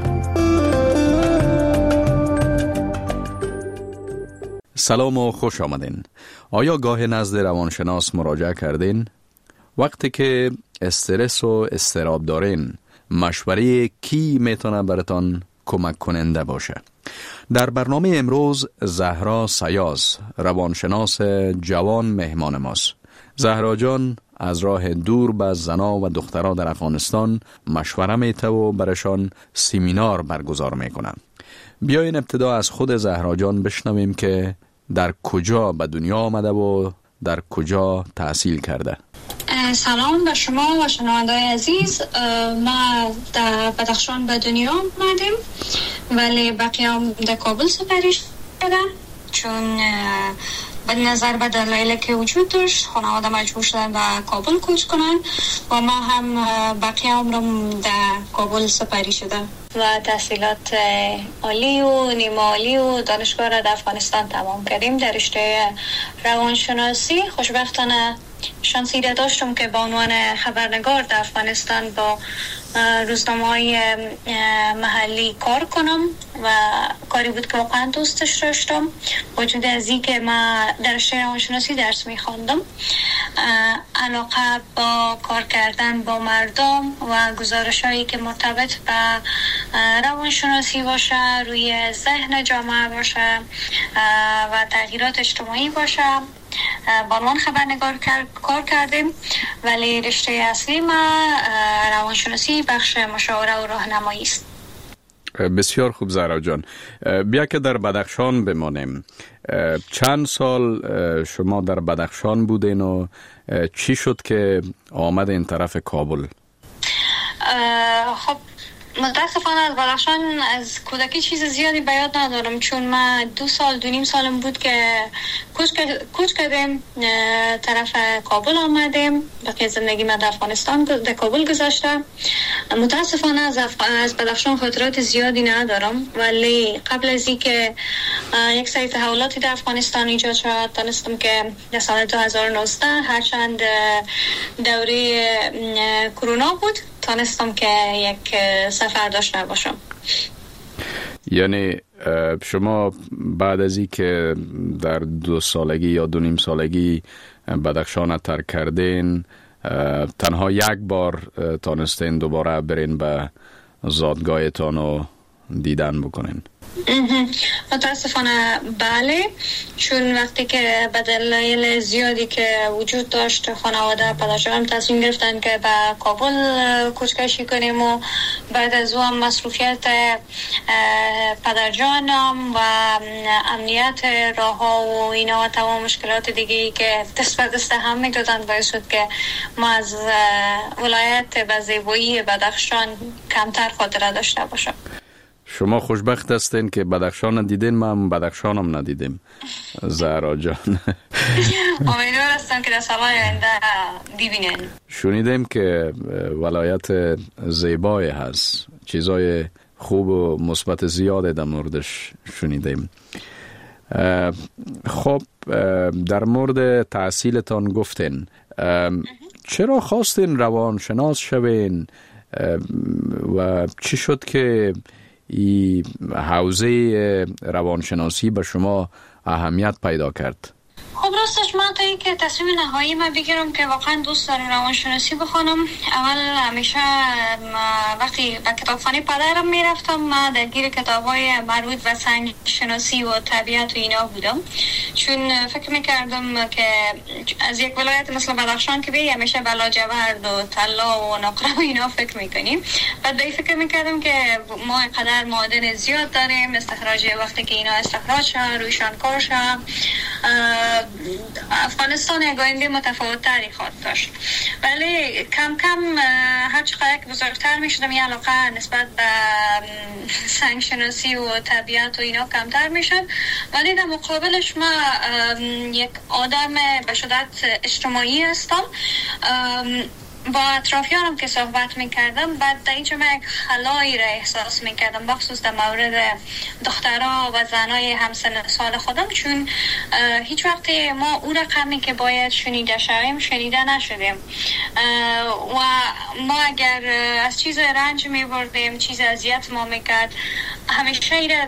سلام و خوش آمدین. آیا گاه نزد روانشناس مراجعه کردین؟ وقتی که استرس و اضطراب دارین، مشوره کی میتونه براتان کمک کننده باشه؟ در برنامه امروز زهرا سیاز، روانشناس جوان، مهمان ماست. زهرا جان از راه دور به زنا و دخترها در افغانستان مشوره میته و برشان سیمینار برگزار میکنه. بیاین ابتدا از خود زهرا جان بشنویم که در کجا به دنیا آمده و در کجا تحصیل کرده. سلام به شما و شنونده‌های عزیز. ما در بدخشان به دنیا آمدیم ولی بقیام در کابل سپری شدم چون به نظر به دلایلی که وجود داشت خانواده مجبور شدن به کابل کوچ کنن و ما هم بقیه عمرم در کابل سپری شدم و تحصیلات عالی و نیمه عالی و دانشگاه را در افغانستان تمام کردیم. در رشته روانشناسی خوشبختانه شانسی داشتم که به عنوان خبرنگار در افغانستان با روزنامه‌های محلی کار کنم و کاری بود که واقعا دوستش داشتم. وجود از این که ما در رشته روانشناسی درس می‌خواندم، علاقه با کار کردن با مردم و گزارش‌هایی که مرتبط به روانشناسی باشه، روی ذهن جامعه باشه و تغییرات اجتماعی باشه با عنوان خبرنگار کار کردیم. ولی رشته اصلی ما روانشناسی بخش مشاوره و راهنمایی است. بسیار خوب زهرا جان. بیا که در بدخشان بمانیم. چند سال شما در بدخشان بودین و چی شد که آمد این طرف کابل؟ خب متاسفانه از بدخشان از کودکی چیز زیادی به یاد ندارم چون من دو سال دو نیم سالم بود که کوچ کردیم طرف کابل آمدیم. بقیه زندگی من در افغانستان در کابل گذاشتم. متاسفانه از از بدخشان خاطرات زیادی ندارم ولی قبل از اینکه یک سری تحولاتی در افغانستان ایجاد شد دانستم که در سال دو هزار و نوزده هرچند دوره کرونا بود تانستم که یک سفر داشته باشم. یعنی شما بعد از این که در دو سالگی یا دو نیم سالگی بدخشان ترک کردین تنها یک بار تانستین دوباره برین به زادگاهتان و دیدن بکنین؟ متاسفانه بله، چون وقتی که به دلایل زیادی که وجود داشت خانواده پدرجانم تصمیم گرفتن که به کابل کوچکشی کنیم و بعد از اون مصروفیت پدرجانم و امنیت راه ها و اینا و تمام مشکلات دیگه که دست به دست هم میدادن باعث شد که ما از ولایت به زیبایی بدخشان کمتر خاطره داشته باشم. شما خوشبخت هستین که بدخشان ندیدین، ما بدخشان هم ندیدیم. زهرا جان امیدوار هستم که در سالهای آینده ببینین. شنیدیم که ولایت زیبایی هست، چیزای خوب و مثبت زیاده در موردش شنیدیم. خب در مورد تحصیلتان گفتین، چرا خواستین روانشناس شوین و چی شد که این حوزه روانشناسی به شما اهمیت پیدا کرد؟ خب راستش من تا اینکه تصمیم نهایی من بگیرم که واقعا دوست دارم روانشناسی بخونم، اول همیشه وقتی به کتابخانه پدرم میرفتم من درگیر کتابای مربوط به سنگ شناسی و طبیعت و اینا بودم، چون فکر میکردم که از یک ولایت مثل بدخشان که بی همیشه بلاجورد و طلا و نقره و اینا فکر میکنیم. بعد به فکر میکردم که ما قدر معادن زیاد داریم، استخراج وقتی که اینا استخراج شد رویشان کار شد افغانستان یک آینده متفاوت تری خواهد داشت. ولی کم کم هر چقدر که بزرگتر می شدم یه علاقه نسبت به سنگ شناسی و طبیعت و اینا کمتر می شد، ولی در مقابلش ما یک آدم به شدت اجتماعی هستم. با اطرافیانم که صحبت میکردم بعد در اینجا من یک خلایی را احساس میکردم، بخصوص در مورد دخترها و زنای همسن سال خودم، چون هیچ وقت ما او رقمی که باید شنیده شویم شنیده نشدیم و ما اگر از چیز رنج میبردیم، چیز اذیت ما میکرد، همیشه ایره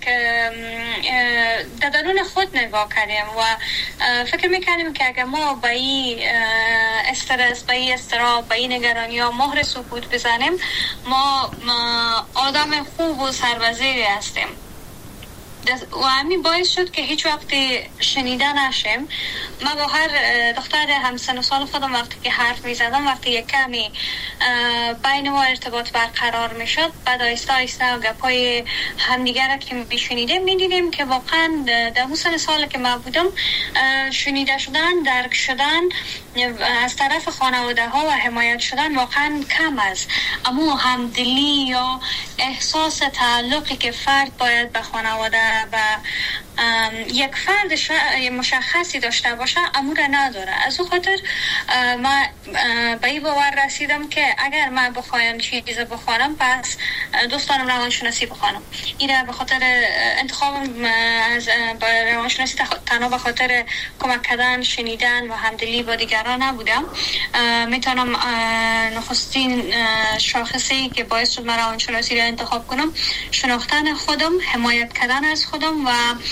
در درون خود نگاه کردیم و فکر میکردیم که اگر ما با این استرس، با این استراب، با این نگرانی ها مهر سکوت بزنیم ما آدم خوب و سربزیری هستیم و همین باعث شد که هیچ وقتی شنیده نشیم. من با هر دختر همسن و سال خودم وقتی که حرف می زدم، وقتی یک کمی بین ما ارتباط برقرار می شد، بعد آیسته آیسته و گپای همدیگر که می شنیدیم می دیدیم که واقعا در اون سن سال که من بودم شنیده شدن، درک شدن از طرف خانواده ها و حمایت شدن واقعا کم است، اما همدلی یا احساس تعلقی که فرد باید به خانواده و یک فرد مشخصی داشته باشه امور نداره. از اون خاطر من به این باور رسیدم که اگر من بخوایم چیز بخوانم پس دوستانم روانشناسی بخوانم. این به خاطر انتخاب از روانشناسی تنها به خاطر کمک کردن، شنیدن و همدلی با دیگران نبودم. میتونم نخستین شاخصی که باعث شد من روانشناسی را انتخاب کنم شناختن خودم، حمایت کردن از خودم و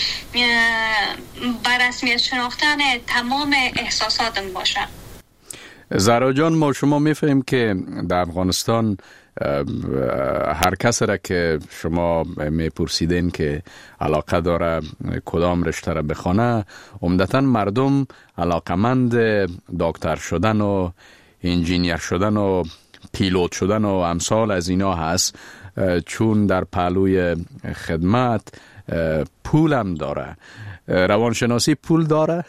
بر رسمیت شناختن تمام احساساتم باشه. زهرا جان، ما شما میفهمیم که در افغانستان هر کس را که شما میپرسیدین که علاقه داره کدام رشته را بخونه، عمدتاً مردم علاقمند دکتر شدن و انجینیر شدن و پیلوت شدن و امثال از اینا هست، چون در پهلوی خدمت پولم داره. روانشناسی پول داره؟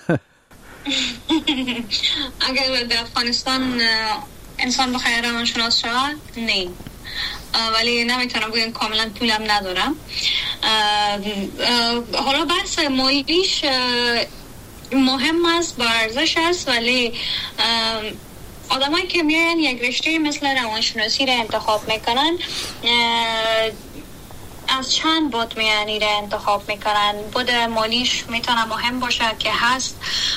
اگر در افغانستان انسان بخواد روانشناس شود نه، ولی نمیتونم بگم کاملا پولم ندارم. حالا بحث مالیش مهم است، با ارزش است، ولی آدمایی که میان یک رشته مثل روانشناسی را انتخاب میکنن از چند بود میانی را انتخاب میکنن. بود مالیش میتونه مهم باشه که هست،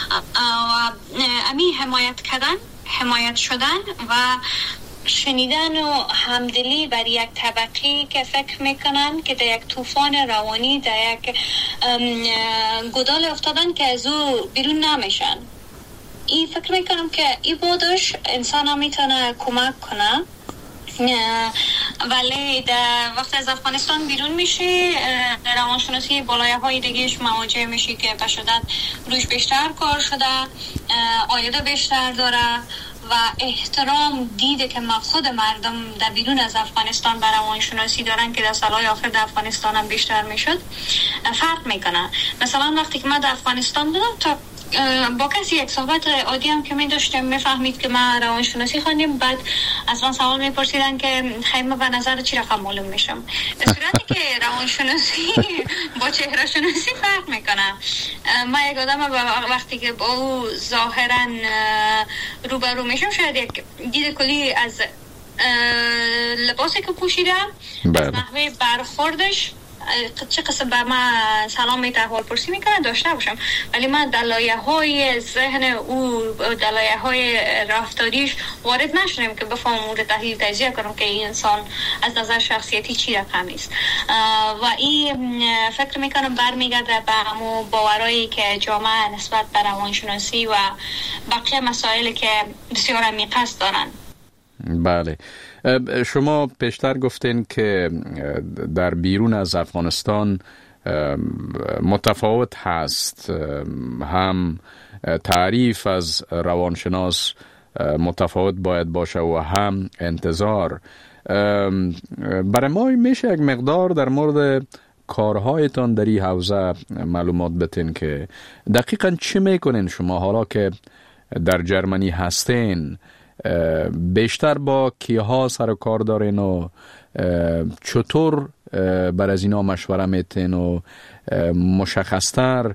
امی حمایت کردن، حمایت شدن و شنیدن و همدلی بر یک طبقی که فکر میکنن که در یک طوفان روانی، در یک گدال افتادن که از او بیرون نمیشن. این فکر میکنم که این بودش انسان ها میتونه کمک کنه. ولی در وقت از افغانستان بیرون میشه در روانشناسی بالایه های دیگهش مواجه میشه که به شدت روش بیشتر کار شده، آیده بیشتر داره و احترام دیده که خود مردم در بیرون از افغانستان برای روانشناسی دارن که در سالهای آخر در افغانستان هم بیشتر میشد فرق میکنه. مثلا وقتی که من در افغانستان بودم تا با کسی یک صحبت عادی هم که می داشتم میفهمید که من روانشناسی خوندم، بعد از من سوال میپرسیدن که خیلی به نظر چی رقم معلوم میشم، در صورتی که روانشناسی با چهره شناسی فرق میکنه. من یک آدم وقتی که با او ظاهرا روبرو میشم شاید یک دید کلی از لباسی که پوشیدم، از نحوه برخوردش، چه قسم به من سلام می احوال پرسی میکنن داشته باشم، ولی من در لایه های ذهن او، در لایه های رفتاریش وارد نشدم که بفهم او رو تحلیل تجزیه کنم که این انسان از نظر شخصیتی چی رقمی است. و این فکر میکنم برمیگرده به همون باورایی که جامعه نسبت به روانشناسی و بقیه مسائلی که بسیار عمیق است دارن. بله، شما پیشتر گفتین که در بیرون از افغانستان متفاوت هست، هم تعریف از روانشناس متفاوت باید باشه و هم انتظار. برای ما میشه یک مقدار در مورد کارهایتان در این حوزه معلومات بتین که دقیقاً چی میکنین شما حالا که در جرمنی هستین؟ بیشتر با کیها سر و کار دارین و چطور بر از اینا مشوره میتین و مشخصتر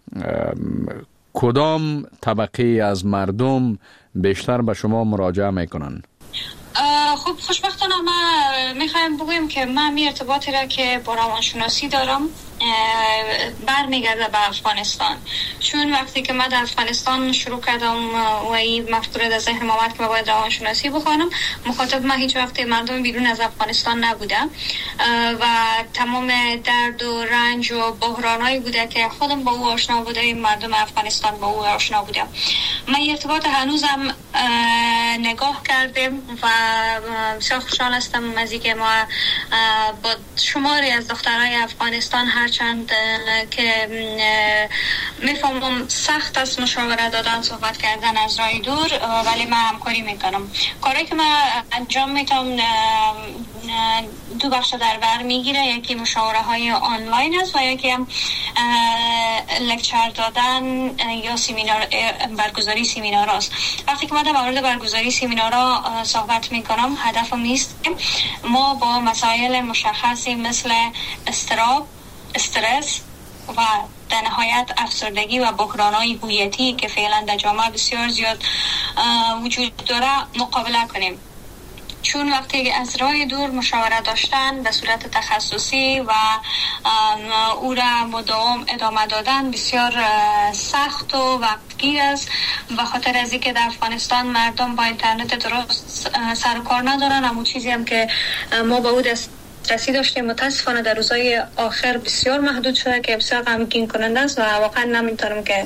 کدام طبقه از مردم بیشتر به شما مراجعه میکنن؟ خب خوشبختانه ما میخوایم بگویم که من می ارتباطی را که با روانشناسی دارم برمیگرده به افغانستان، چون وقتی که من در افغانستان شروع کردم و این مفکوره در ذهن ما آمد که من باید روانشناسی بخوانم، مخاطب من هیچ وقت مردم بیرون از افغانستان نبودم و تمام درد و رنج و بحرانایی بوده که خودم با او آشنا بوده، مردم افغانستان با او آشنا بودم. من ارتباط هنوزم نگاه کردم و بسیار خوشحال هستم از اینکه ما با شماری از دخترای افغانستان هرچند که میفهمم سخت است مشاوره دادن، صحبت کردن از راه دور، ولی من همکاری میکنم. کاری که من انجام میتونم دو بخش در بر میگیره، یکی مشاوره های آنلاین است و یکی هم لکچر دادن یا سیمینار، برگزاری سیمینار است. وقتی که من در مورد برگزاری سیمینارها صحبت میکنم، هدفم نیست ما با مسائل مشخصی مثل اضطراب، استرس و در نهایت افسردگی و بحران‌های هویتی که فعلا در جامعه بسیار زیاد وجود داره مقابله کنیم، چون وقتی از راه دور مشاوره داشتن به صورت تخصصی و او را مداوم ادامه دادن بسیار سخت و وقتگیر است، به خاطر از اینکه در افغانستان مردم با اینترنت درست سر و کار ندارن. همون چیزی هم که ما با او دست رسی داشتیم متاسفانه در روزهای آخر بسیار محدود شده که بسیار غمگین کننده است و واقعا نمیتونم که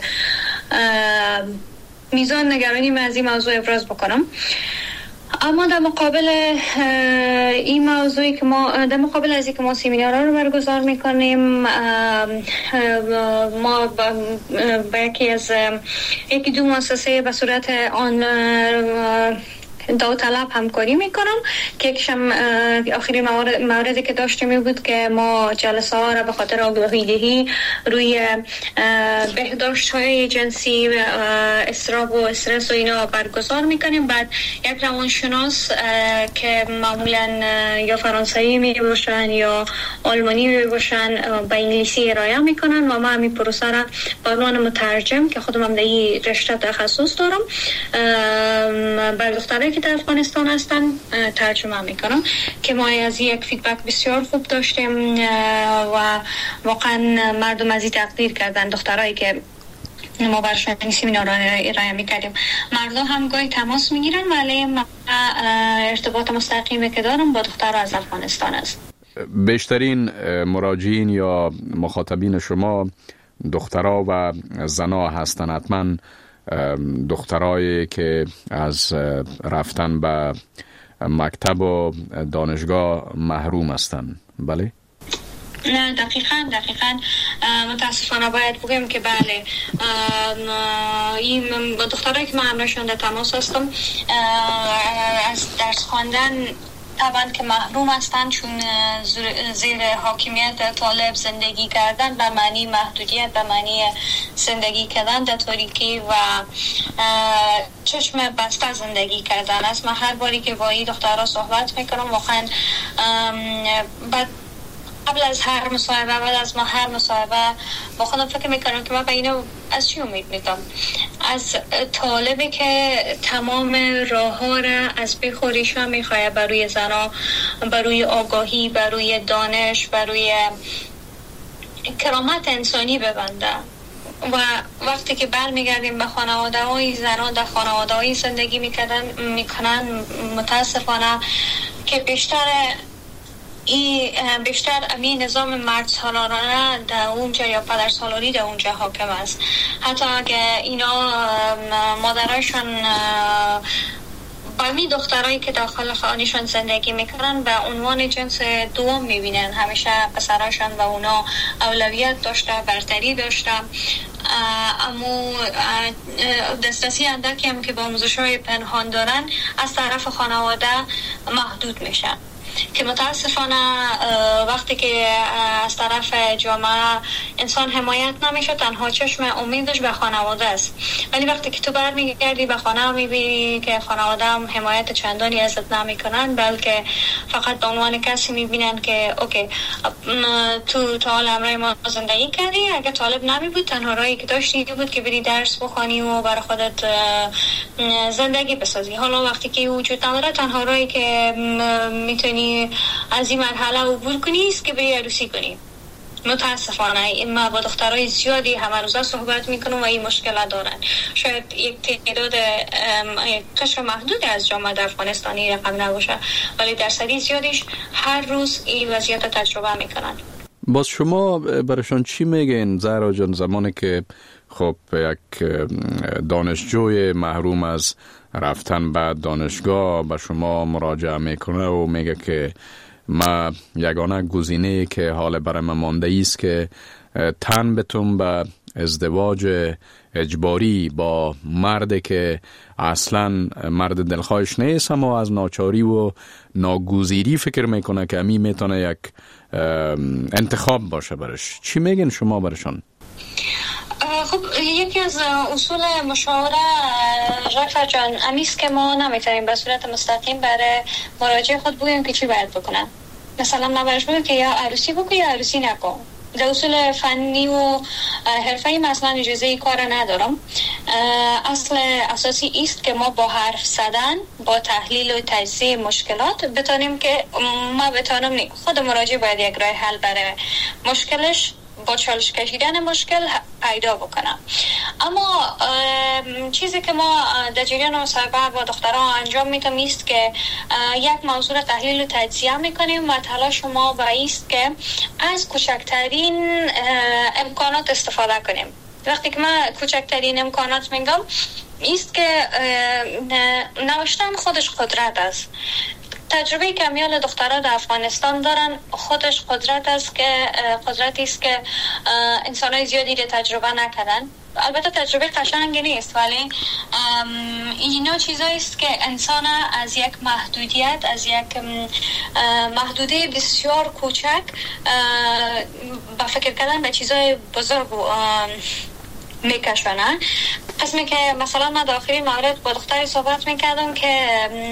میزان نگرانی من از این موضوع ابراز بکنم. اما در مقابل این موضوعی که ما در مقابل از اینکه ما سیمینارها رو برگزار میکنیم، ما با یکی از یکی دو مؤسسه به صورت آن داوطلب همکاری میکنم که یکشم آخرین مورد موردی که داشتیم بود که ما جلسه ها را به خاطر آگاهی دهی روی بهداشت های جنسی، اضطراب و استرس و اینا برگزار میکنیم. بعد یک روانشناس که معمولا یا فرانسوی می باشن یا آلمانی می باشن به انگلیسی ارائه میکنن و ما همین پروسه را به عنوان مترجم که خودم هم در این رشته تخصص دارم بر دخترایی که در افغانستان هستن ترجمه میکنم، که ما از یک فیدبک بسیار خوب داشتیم و واقعا مردم از این تقدیر کردن، دخترایی که ما برشان سیمینار ارائه میکردیم. مردم هم گاهی تماس میگیرن ولی ارتباط مستقیمی که دارم با دخترها از افغانستان است. بیشترین مراجعین یا مخاطبین شما دخترها و زنها هستن، حتما دخترایی که از رفتن به مکتب و دانشگاه محروم هستند. بله؟ نه دقیقاً دقیقاً متاسفانه باید بگم که بله، این دخترایی که من همراهشون در تماس هستم از درس خواندن طبعا که محروم هستند، چون زیر حاکمیت طالب زندگی کردن به معنی محدودیت، به معنی زندگی کردن در تاریکی و چشم بسته زندگی کردن است. من هر باری که با این دخترها صحبت میکنم واقعا بعد قبل از هر مصاحبه بعد از ما هر مصاحبه با خودم فکر میکنم که من به اینو از چی امید میکنم؟ از طالبی که تمام راه ها را از بخوریشا میخواه، بروی زنا، بروی آگاهی، بروی دانش، بروی کرامت انسانی ببنده. و وقتی که برمیگردیم به خانواده های زنان در خانواده های زندگی میکنن میکنن متاسفانه که بیشتر این بیشتر امی نظام مرد سالارانه در اونجا یا پدر سالاری در اونجا حاکم است. حتی اگه اینا مادرایشان با می دخترایی که داخل خانه‌شان زندگی میکنن به عنوان جنس دوم میبینن، همیشه پسراشان به اونا اولویت داشته، برتری داشته، اما دسترسی اندکی هم که با آموزش‌های پنهان دارن از طرف خانواده محدود میشه که متاسفانه وقتی که از طرف جامعه انسان حمایت نمیشه، تنها چشم امیدش به خانواده است. ولی وقتی که تو برمیگردی به خانه میبینی که خانواده هم حمایت چندانی ازت نمیکنن، بلکه فقط به عنوان کسی میبینن که اوکی تو تا حال همراه ما زندگی کردی، اگه طالب نمی بود تنها راهی که داشتی بود که بری درس بخوانی و برای خودت زندگی بسازی. حالا وقتی که وجود نداره، تنها راهی که میتونی از این مرحله عبور کنی است که بری عروسی کنی. متاسفانه ما با دخترای زیادی همه روزا صحبت میکنم و این مشکل دارن. شاید یک تعداد قشر محدودی از جامعه در افغانستانی رقم نباشه، ولی درصدی زیادیش هر روز این وضعیت تجربه میکنن. باز شما برشان چی میگین زهرا جان زمانی که خب یک دانشجوی محروم از رفتن بعد دانشگاه به شما مراجعه میکنه و میگه که ما یگانه گزینه که حال برای من مانده است که تن بتون به ازدواج اجباری با مردی که اصلا مرد دلخواهش نیست، اما از ناچاری و ناگزیری فکر میکنه که امی میتونه یک انتخاب باشه برش. چی میگین شما برشان؟ خب یکی از اصول مشاوره رفع جان امیست که ما نمیتونیم به صورت مستقیم برای مراجع خود بگیم که چی باید بکنن. مثلا ما برش بگیم که یا عروسی بکن یا عروسی نکن. در اصول فنی و حرفه‌ای مثلا اجازه کار ندارم. اصل اساسی است که ما با حرف زدن، با تحلیل و تجزیه مشکلات بتونیم که ما بتونم نی. خود مراجع باید یک راه حل برای مشکلش با چالش کشیدن مشکل پیدا بکنم. اما چیزی که ما در جریان مصاحبه با دخترها انجام میدیم است که یک موضوع تحلیل و تجزیه میکنیم و تلاش ما با است که از کوچکترین امکانات استفاده کنیم. وقتی که من کوچکترین امکانات میگم است که نوشتن خودش قدرت است. تجربه کمیال دخترها در افغانستان دارن خودش قدرت است که قدرتی است که انسانای زیادی رو تجربه نکردن. البته تجربه قشنگی نیست، ولی اینا چیزایی است که انسان از یک محدودیت، از یک محدوده بسیار کوچک با فکر کردن به چیزای بزرگ میکشونن. قسمی که مثلا من داخلی مورد با دختری صحبت میکردم که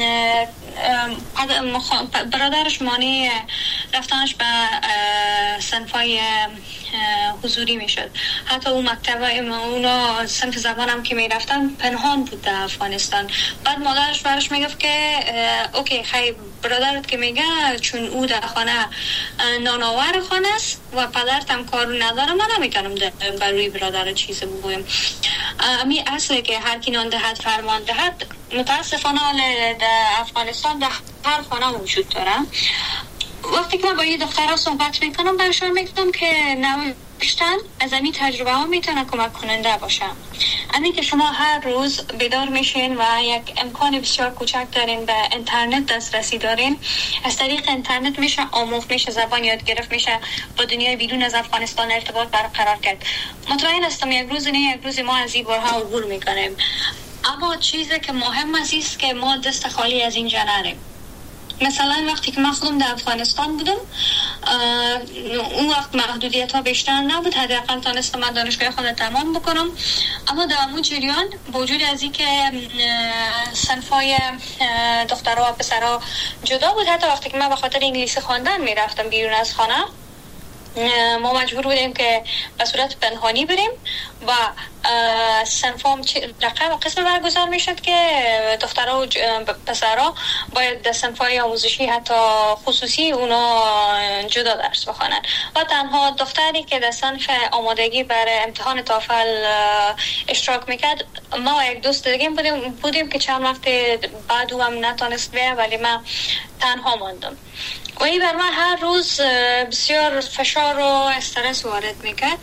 برادرش مانی رفتنش به صنفای حضوری میشد. حتی اون مکتب اونا صنف زبانم که میرفتن پنهان بود در افغانستان. بعد مادرش برش میگفت که اوکی خیلی برادرت که میگه چون او در خانه نانآور خانه است و پدرت هم کارو نداره، من نمیتونم بروی برادر چیز بگویم. امی اصله که هر کی نان دهد فرمان دهد متاسفانه در افغانستان در هر خانه وجود داره. وقتی که من با یه دخترها صحبت میکنم برشان میگم که نوشتن از امی تجربه ها میتونه کمک کننده باشه. امی که شما هر روز بیدار میشین و یک امکان بسیار کوچک دارین، به اینترنت دسترسی دارین، از طریق اینترنت میشه آموخت، میشه زبان یاد گرفت، میشه با دنیای بیرون از افغانستان ارتباط برقرار کرد. مطمئن هستم یک روز نه یک روز ما از این بارها عبور میکنیم. اما چیزی که مهم است که ما دست خالی از اینجا نریم. مثلا وقتی که من خودم در افغانستان بودم، اون وقت محدودیت ها بیشتر نبود، حداقل تونستم من دانشگاه خودم تمام بکنم. اما در اون جریان با وجود از این که صنفای دخترها و پسرها جدا بود، حتی وقتی که من به خاطر انگلیسی خواندن میرفتم بیرون از خانه، ما مجبور بودیم که به صورت پنهانی بریم و سنفام رقم قسم برگزار میشد که دخترها و پسرها باید در سنفای آموزشی حتی خصوصی اونا جدا درس بخوانن و تنها دختری که در صنف آمادگی برای امتحان توفل اشتراک میکرد ما یک دوست دیگه بودیم بودیم که چند وقت بعد او هم نتونست بیه ولی من تنها ماندم و این بر من هر روز بسیار فشار و استرس وارد میکرد.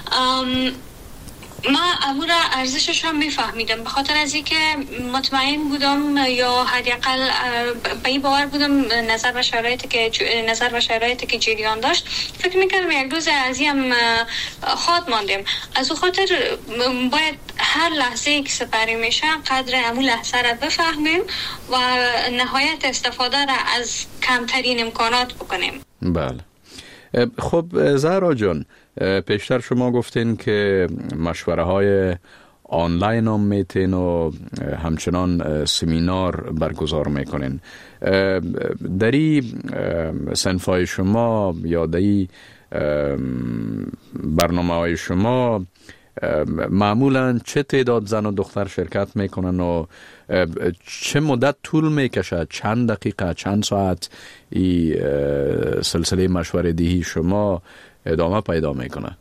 من امور ارزشش هم میفهمیدم به خاطر از اینکه مطمئن بودم یا حداقل به این باور بودم نظر و شرایطی که نظر و شرایطی که جریان داشت فکر میکردم یک روز از این خواهد ماندیم. از اون خاطر باید هر لحظه که سپری میشه قدر امون لحظه را بفهمیم و نهایت استفاده را از کمترین امکانات بکنیم. بله. خب زهرا جان، پیشتر شما گفتین که مشوره های آنلاین هم میتین و همچنان سمینار برگزار میکنین. دری صنفای شما یا دری برنامه های شما معمولا چه تعداد زن و دختر شرکت میکنن و چه مدت طول میکشه؟ چند دقیقه، چند ساعت این سلسله مشوره دهی شما ادامه پیدا میکنه؟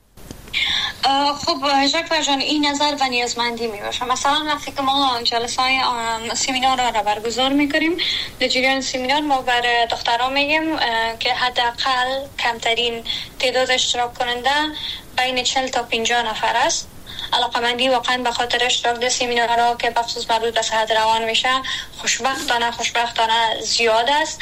خب ژاک جان، این نظر و نیازمندی می باشه. مثلا وقتی که ما جلسه های سمینار را برگزار میکنیم در جریان سمینار ما بر دخترها میگیم که حداقل کمترین تعداد اشتراک کننده بین چهل تا پنجاه نفر است. علاقمندی واقعا به خاطر اشتراک در سمینارها که بخصوص مربوط به صحت روان میشه خوشبختانه خوشبختانه زیاد است.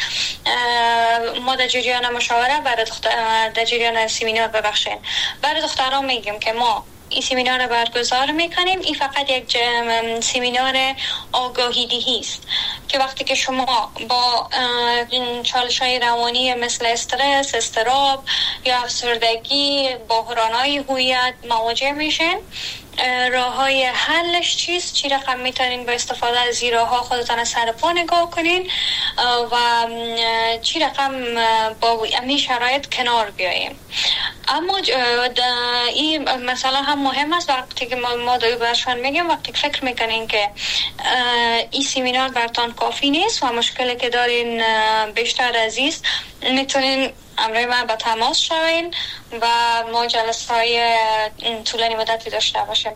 ما در جریان مشاوره برای دختر در جریان سمینار ببخشید برای دخترها میگیم که ما این سمینار رو برگزار میکنیم. این فقط یک سمینار آگاهی دهی است که وقتی که شما با چالش‌های روانی مثل استرس، اضطراب یا افسردگی، بحران‌های هویت مواجه میشین، راه‌های حلش چیست؟ چی رقم میتونین با استفاده از این راه‌ها خودتان سر پا نگاه کنین و چی رقم با این شرایط کنار بیاییم. اما این مسئله هم مهم است وقتی که ما ما دوی برشان میگیم وقتی که فکر میکنین که این سمینار برتان کافی نیست و مشکلی که دارین بیشتر عزیز میتونین امروی من با تماس شوین و ما جلسه های طولانی مدتی داشته باشیم.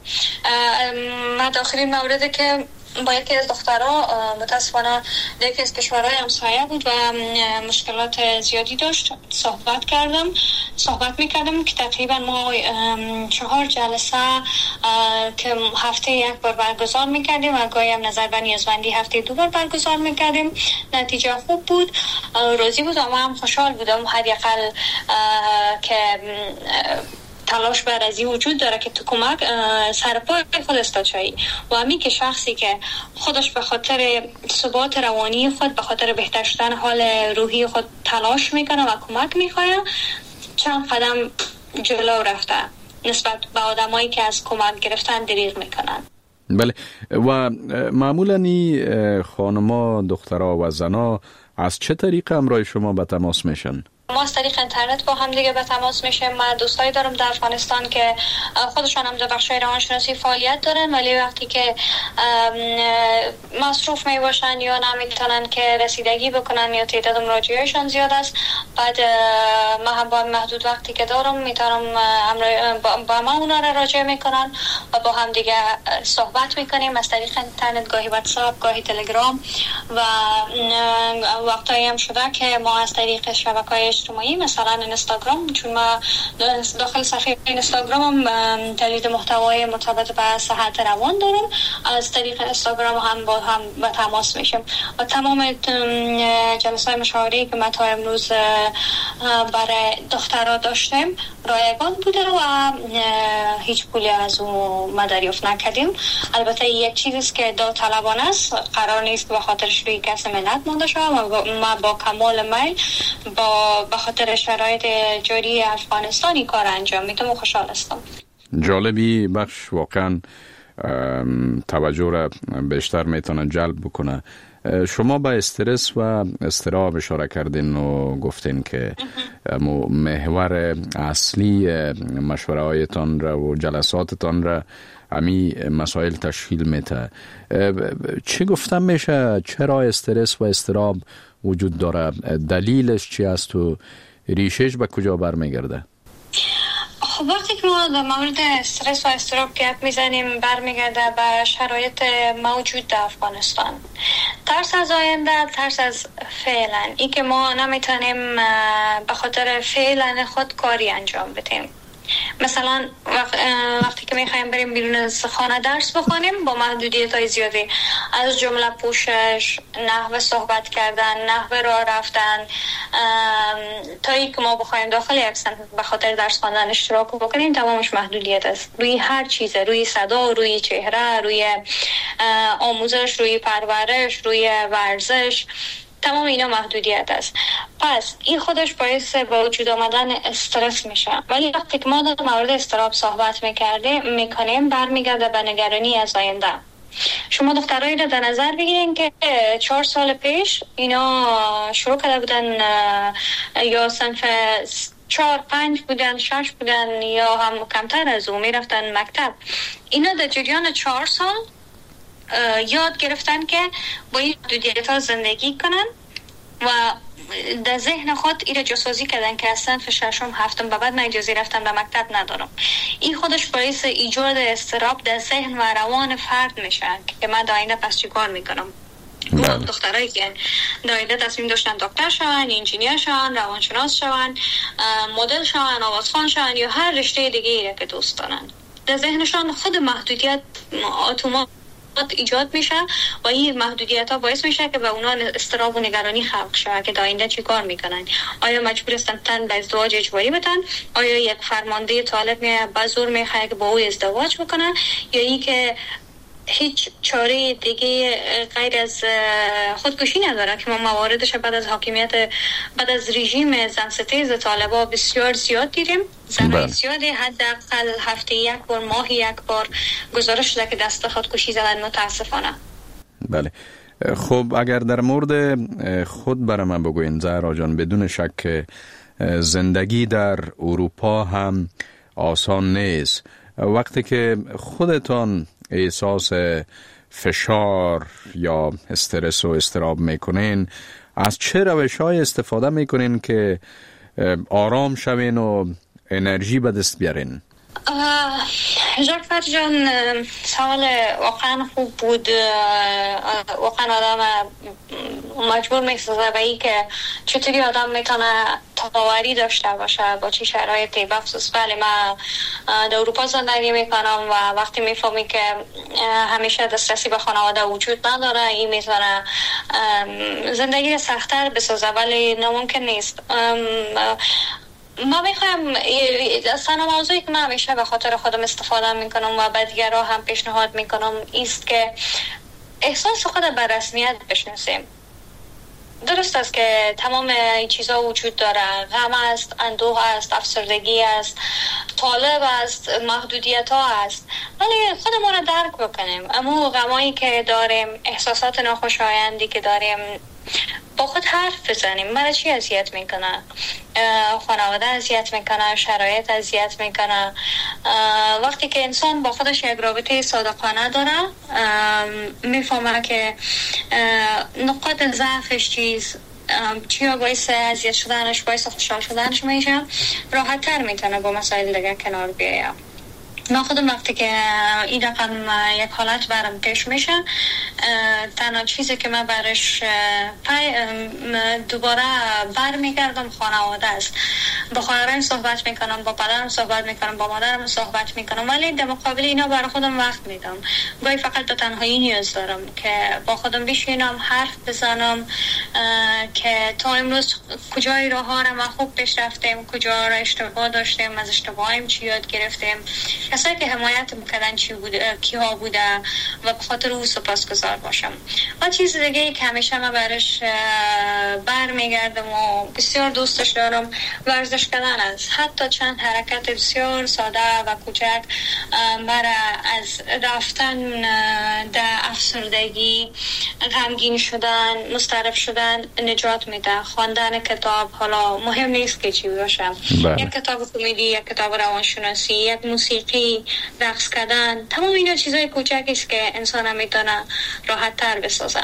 من داخلین مورده که با یکی از دخترها متاسفانه یکی از کشورهای همسایه بود و مشکلات زیادی داشت صحبت کردم صحبت میکردم که تقریبا ما چهار جلسه که هفته یک بار برگزار میکردیم و گاهی هم نظر و نیازمندی هفته دو بار برگزار میکردیم. نتیجه خوب بود، راضی بود و من هم خوشحال بودم حداقل که تلاش بر از این وجود داره که تو کمک سرپای خود استادشایی و همین که شخصی که خودش به خاطر ثبات روانی خود به خاطر بهتر شدن حال روحی خود تلاش میکنه و کمک میخواه چند قدم جلو رفته نسبت به آدمایی که از کمک گرفتن دریغ میکنن. بله. و معمولا این خانما، دخترها و زنا از چه طریق همراه شما به تماس میشن؟ ما از طریق اینترنت با هم دیگه به تماس میشیم. من دوستایی دارم در افغانستان که خودشان هم در بخشای روانشناسی فعالیت دارن ولی وقتی که مصروف می باشن یا نمیتونن که رسیدگی بکنن یا تعداد مراجعهشان زیاد است، بعد من هم با محدود وقتی که دارم میتونم با ما اونا را راجع میکنن و با هم دیگه صحبت میکنیم از طریق اینترنت، گاهی واتساپ، گاهی تلگرام و وقتایی هم شده که ما از طریق شبکه‌های اجتماعی مثلا اینستاگرام، چون ما داخل صفحه اینستاگرام هم تولید محتوای مرتبط به صحت روان دارم، از طریق اینستاگرام هم با هم به تماس میشیم و تمام جلسات مشاوره که ما تا امروز برای دخترها داشتیم رایگان بوده و هیچ پولی از اون ما دریافت نکردیم. البته یک چیزی که داوطلبانه است، قرار نیست به خاطرش روی کس منت مونده شوم و ما با کمال میل با به خاطر شرایط جاری افغانستانی کار انجام میدم و خوشحال هستم. جالبی بخش واقعا توجه را بیشتر میتونه جلب بکنه. شما با استرس و اضطراب اشاره کردین و گفتین که محور اصلی مشوره هایتان را و جلساتتان را امی مسائل تشکیل میته. چی گفتم میشه چرا استرس و اضطراب وجود داره؟ دلیلش چی است و ریشش به کجا برمیگرده؟ خب وقتی که ما در مورد استرس و اضطراب گپ میزنیم برمیگرده به شرایط موجود در افغانستان. ترس از آینده، ترس از فعلا، این که ما نمیتونیم به خاطر فعلا خود کاری انجام بدیم. مثلا وقتی که میخوایم بریم بیرون از خانه درس بخونیم با محدودیت های زیادی، از جمله پوشش، نحوه صحبت کردن، نحوه راه رفتن، تا ای که ما بخوایم داخل یک صنف به خاطر درس خواندن اشتراک بکنیم تمامش محدودیت است. روی هر چیز، روی صدا، روی چهره، روی آموزش، روی پرورش، روی ورزش، تمام اینا محدودیت است. پس این خودش باعث با وجود آمدن استرس میشه. ولی وقتی که ما در مورد استراب صحبت میکردیم میکنیم برمیگرده به نگرانی از آینده. شما دخترایی رو در نظر بگیرین که چهار سال پیش اینا شروع کرده بودن یا صنف چهار پنج بودن، شش بودن یا هم کمتر از اون میرفتن مکتب. اینا در جریان چهار سال یاد گرفتن که با این محدودیت ها زندگی کنن و در ذهن خود ایره جاسازی کردن که از صنف ششم هفتم به بعد من اجازه رفتن به مکتب ندارم. این خودش باعث ایجاد اضطراب در ذهن و روان فرد میشه که من داینده پس چی کار میکنم. اون دخترایی که داینده تصمیم داشتن دکتر شون، انجینیر شون، روانشناس شون، مدل شون، آوازخوان شون یا هر رشته دیگه ایره که دوست دارن، در ذهنشان خود محدودیت اتومات ایجاد میشه و این محدودیت ها باعث میشه که به اونا اضطراب و نگرانی خلق شه که آینده چی کار میکنن. آیا مجبور هستن تن به ازدواج اجباری بدن؟ آیا یک فرمانده طالب می به زور میخواد که با او ازدواج بکنن؟ یا این که هیچ چاره دیگه غیر از خودکشی نداره که ما مواردش بعد از حاکمیت بعد از رژیم زنستیز طالبا بسیار زیاد دیدیم. زنای زیادی حداقل هفته یک بار، ماهی یک بار گزارش شده که دست خودکشی زدن متاسفانه. بله. خب اگر در مورد خود برای من بگوین زهرا جان، بدون شک زندگی در اروپا هم آسان نیست. وقتی که خودتان احساس فشار یا استرس و اضطراب میکنین، از چه روش‌های استفاده میکنین که آرام شوین و انرژی به دست بیارین؟ جعفر جان، سوال واقعا خوب بود. واقعا آدم مجبور میسازه به این که چطوری آدم میتونه تداوری داشته باشه با چی شرایطی. بخصوص بله من در اروپا زندگی میکنم و وقتی میفهمی که همیشه دسترسی به خانواده وجود نداره، این میتونه زندگی سخت‌تر بسازه، ولی ناممکن نیست. ما میخوایم اصلا موضوعی که من همیشه به خاطر خودم استفاده میکنم و به دیگرها هم پیشنهاد میکنم ایست که احساس خود به رسمیت بشناسیم. درست است که تمام این چیزها وجود داره، غم است، اندوه است، افسردگی است، طالب است، محدودیت ها است، ولی خودمون رو درک بکنیم. اما غمایی که داریم، احساسات ناخوشایندی که داریم، با خود حرف بزنیم. برای چی اذیت میکنه؟ خانواده اذیت میکنه، شرایط اذیت میکنه. وقتی که انسان با خودش یک رابطه صادقانه داره، میفهمه که نقاط ضعفش چیز چیا باعث اذیت شدنش، باعث خوشحال شدنش میشه، راحت تر میتونه با مسائل دیگه کنار بیایم. من خودم وقتی که این رقم یک حالت برام پیش میشه، تنها چیزی که من برش دوباره بر میگردم خانواده است. با خواهرم صحبت میکنم، با پدرم صحبت میکنم، با مادرم صحبت میکنم، ولی در مقابل اینا برای خودم وقت میدم. گاهی فقط به تنهایی نیاز دارم که با خودم بشینم، حرف بزنم که تا امروز کجای راه ها رو ما خوب پیش رفتیم، کجا را اشتباه داشتیم، از اشتباهیم چی یاد گرفتیم، کسایی که حمایت میکردن چی بوده، کیها بوده و به خاطر او سپاسگزار باشم. و چیز دیگه ای که همیشه من برش بر میگردم و بسیار دوستش دارم ورزش کردن است. حتی چند حرکت بسیار ساده و کوچک مرا از رفتن در افسردگی، غمگین شدن، مضطرب شدن نجات میده. خواندن کتاب، حالا مهم نیست که چی باشه، یک کتاب کمدی، یک کتاب روانشناسی، یک موسیقی، خوردنی، رقص کردن، تمام اینا چیزای کوچکی است که انسان میتونه راحت تر بسازه.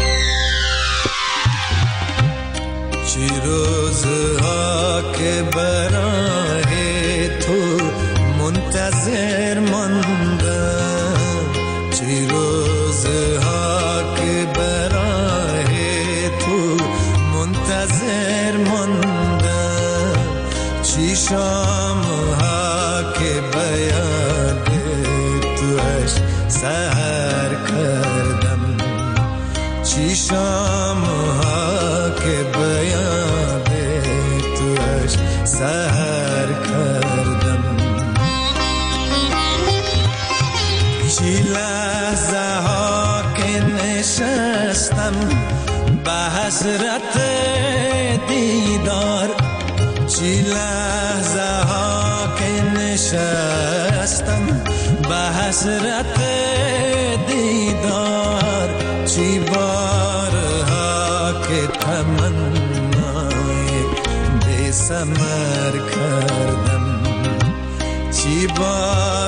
چی روزها که برای تو منتظر ماندم، چی روزها که برای تو منتظر ماندم، چی شامها که بیاد توش سهر کردم، چی شامها که بیاد توش سهر کردم، چی لحظه ها که نشستم به حسرت دیدار، چی لحظه ها که نشستم به حسرت دیدار، چی بارها که تمنای بی ثمر کردم، چی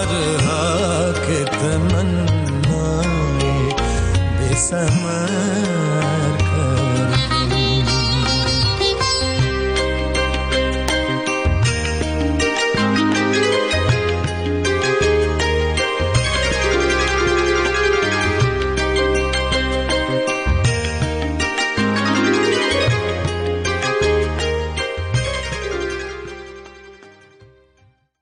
بارها که تمنای بی ثمر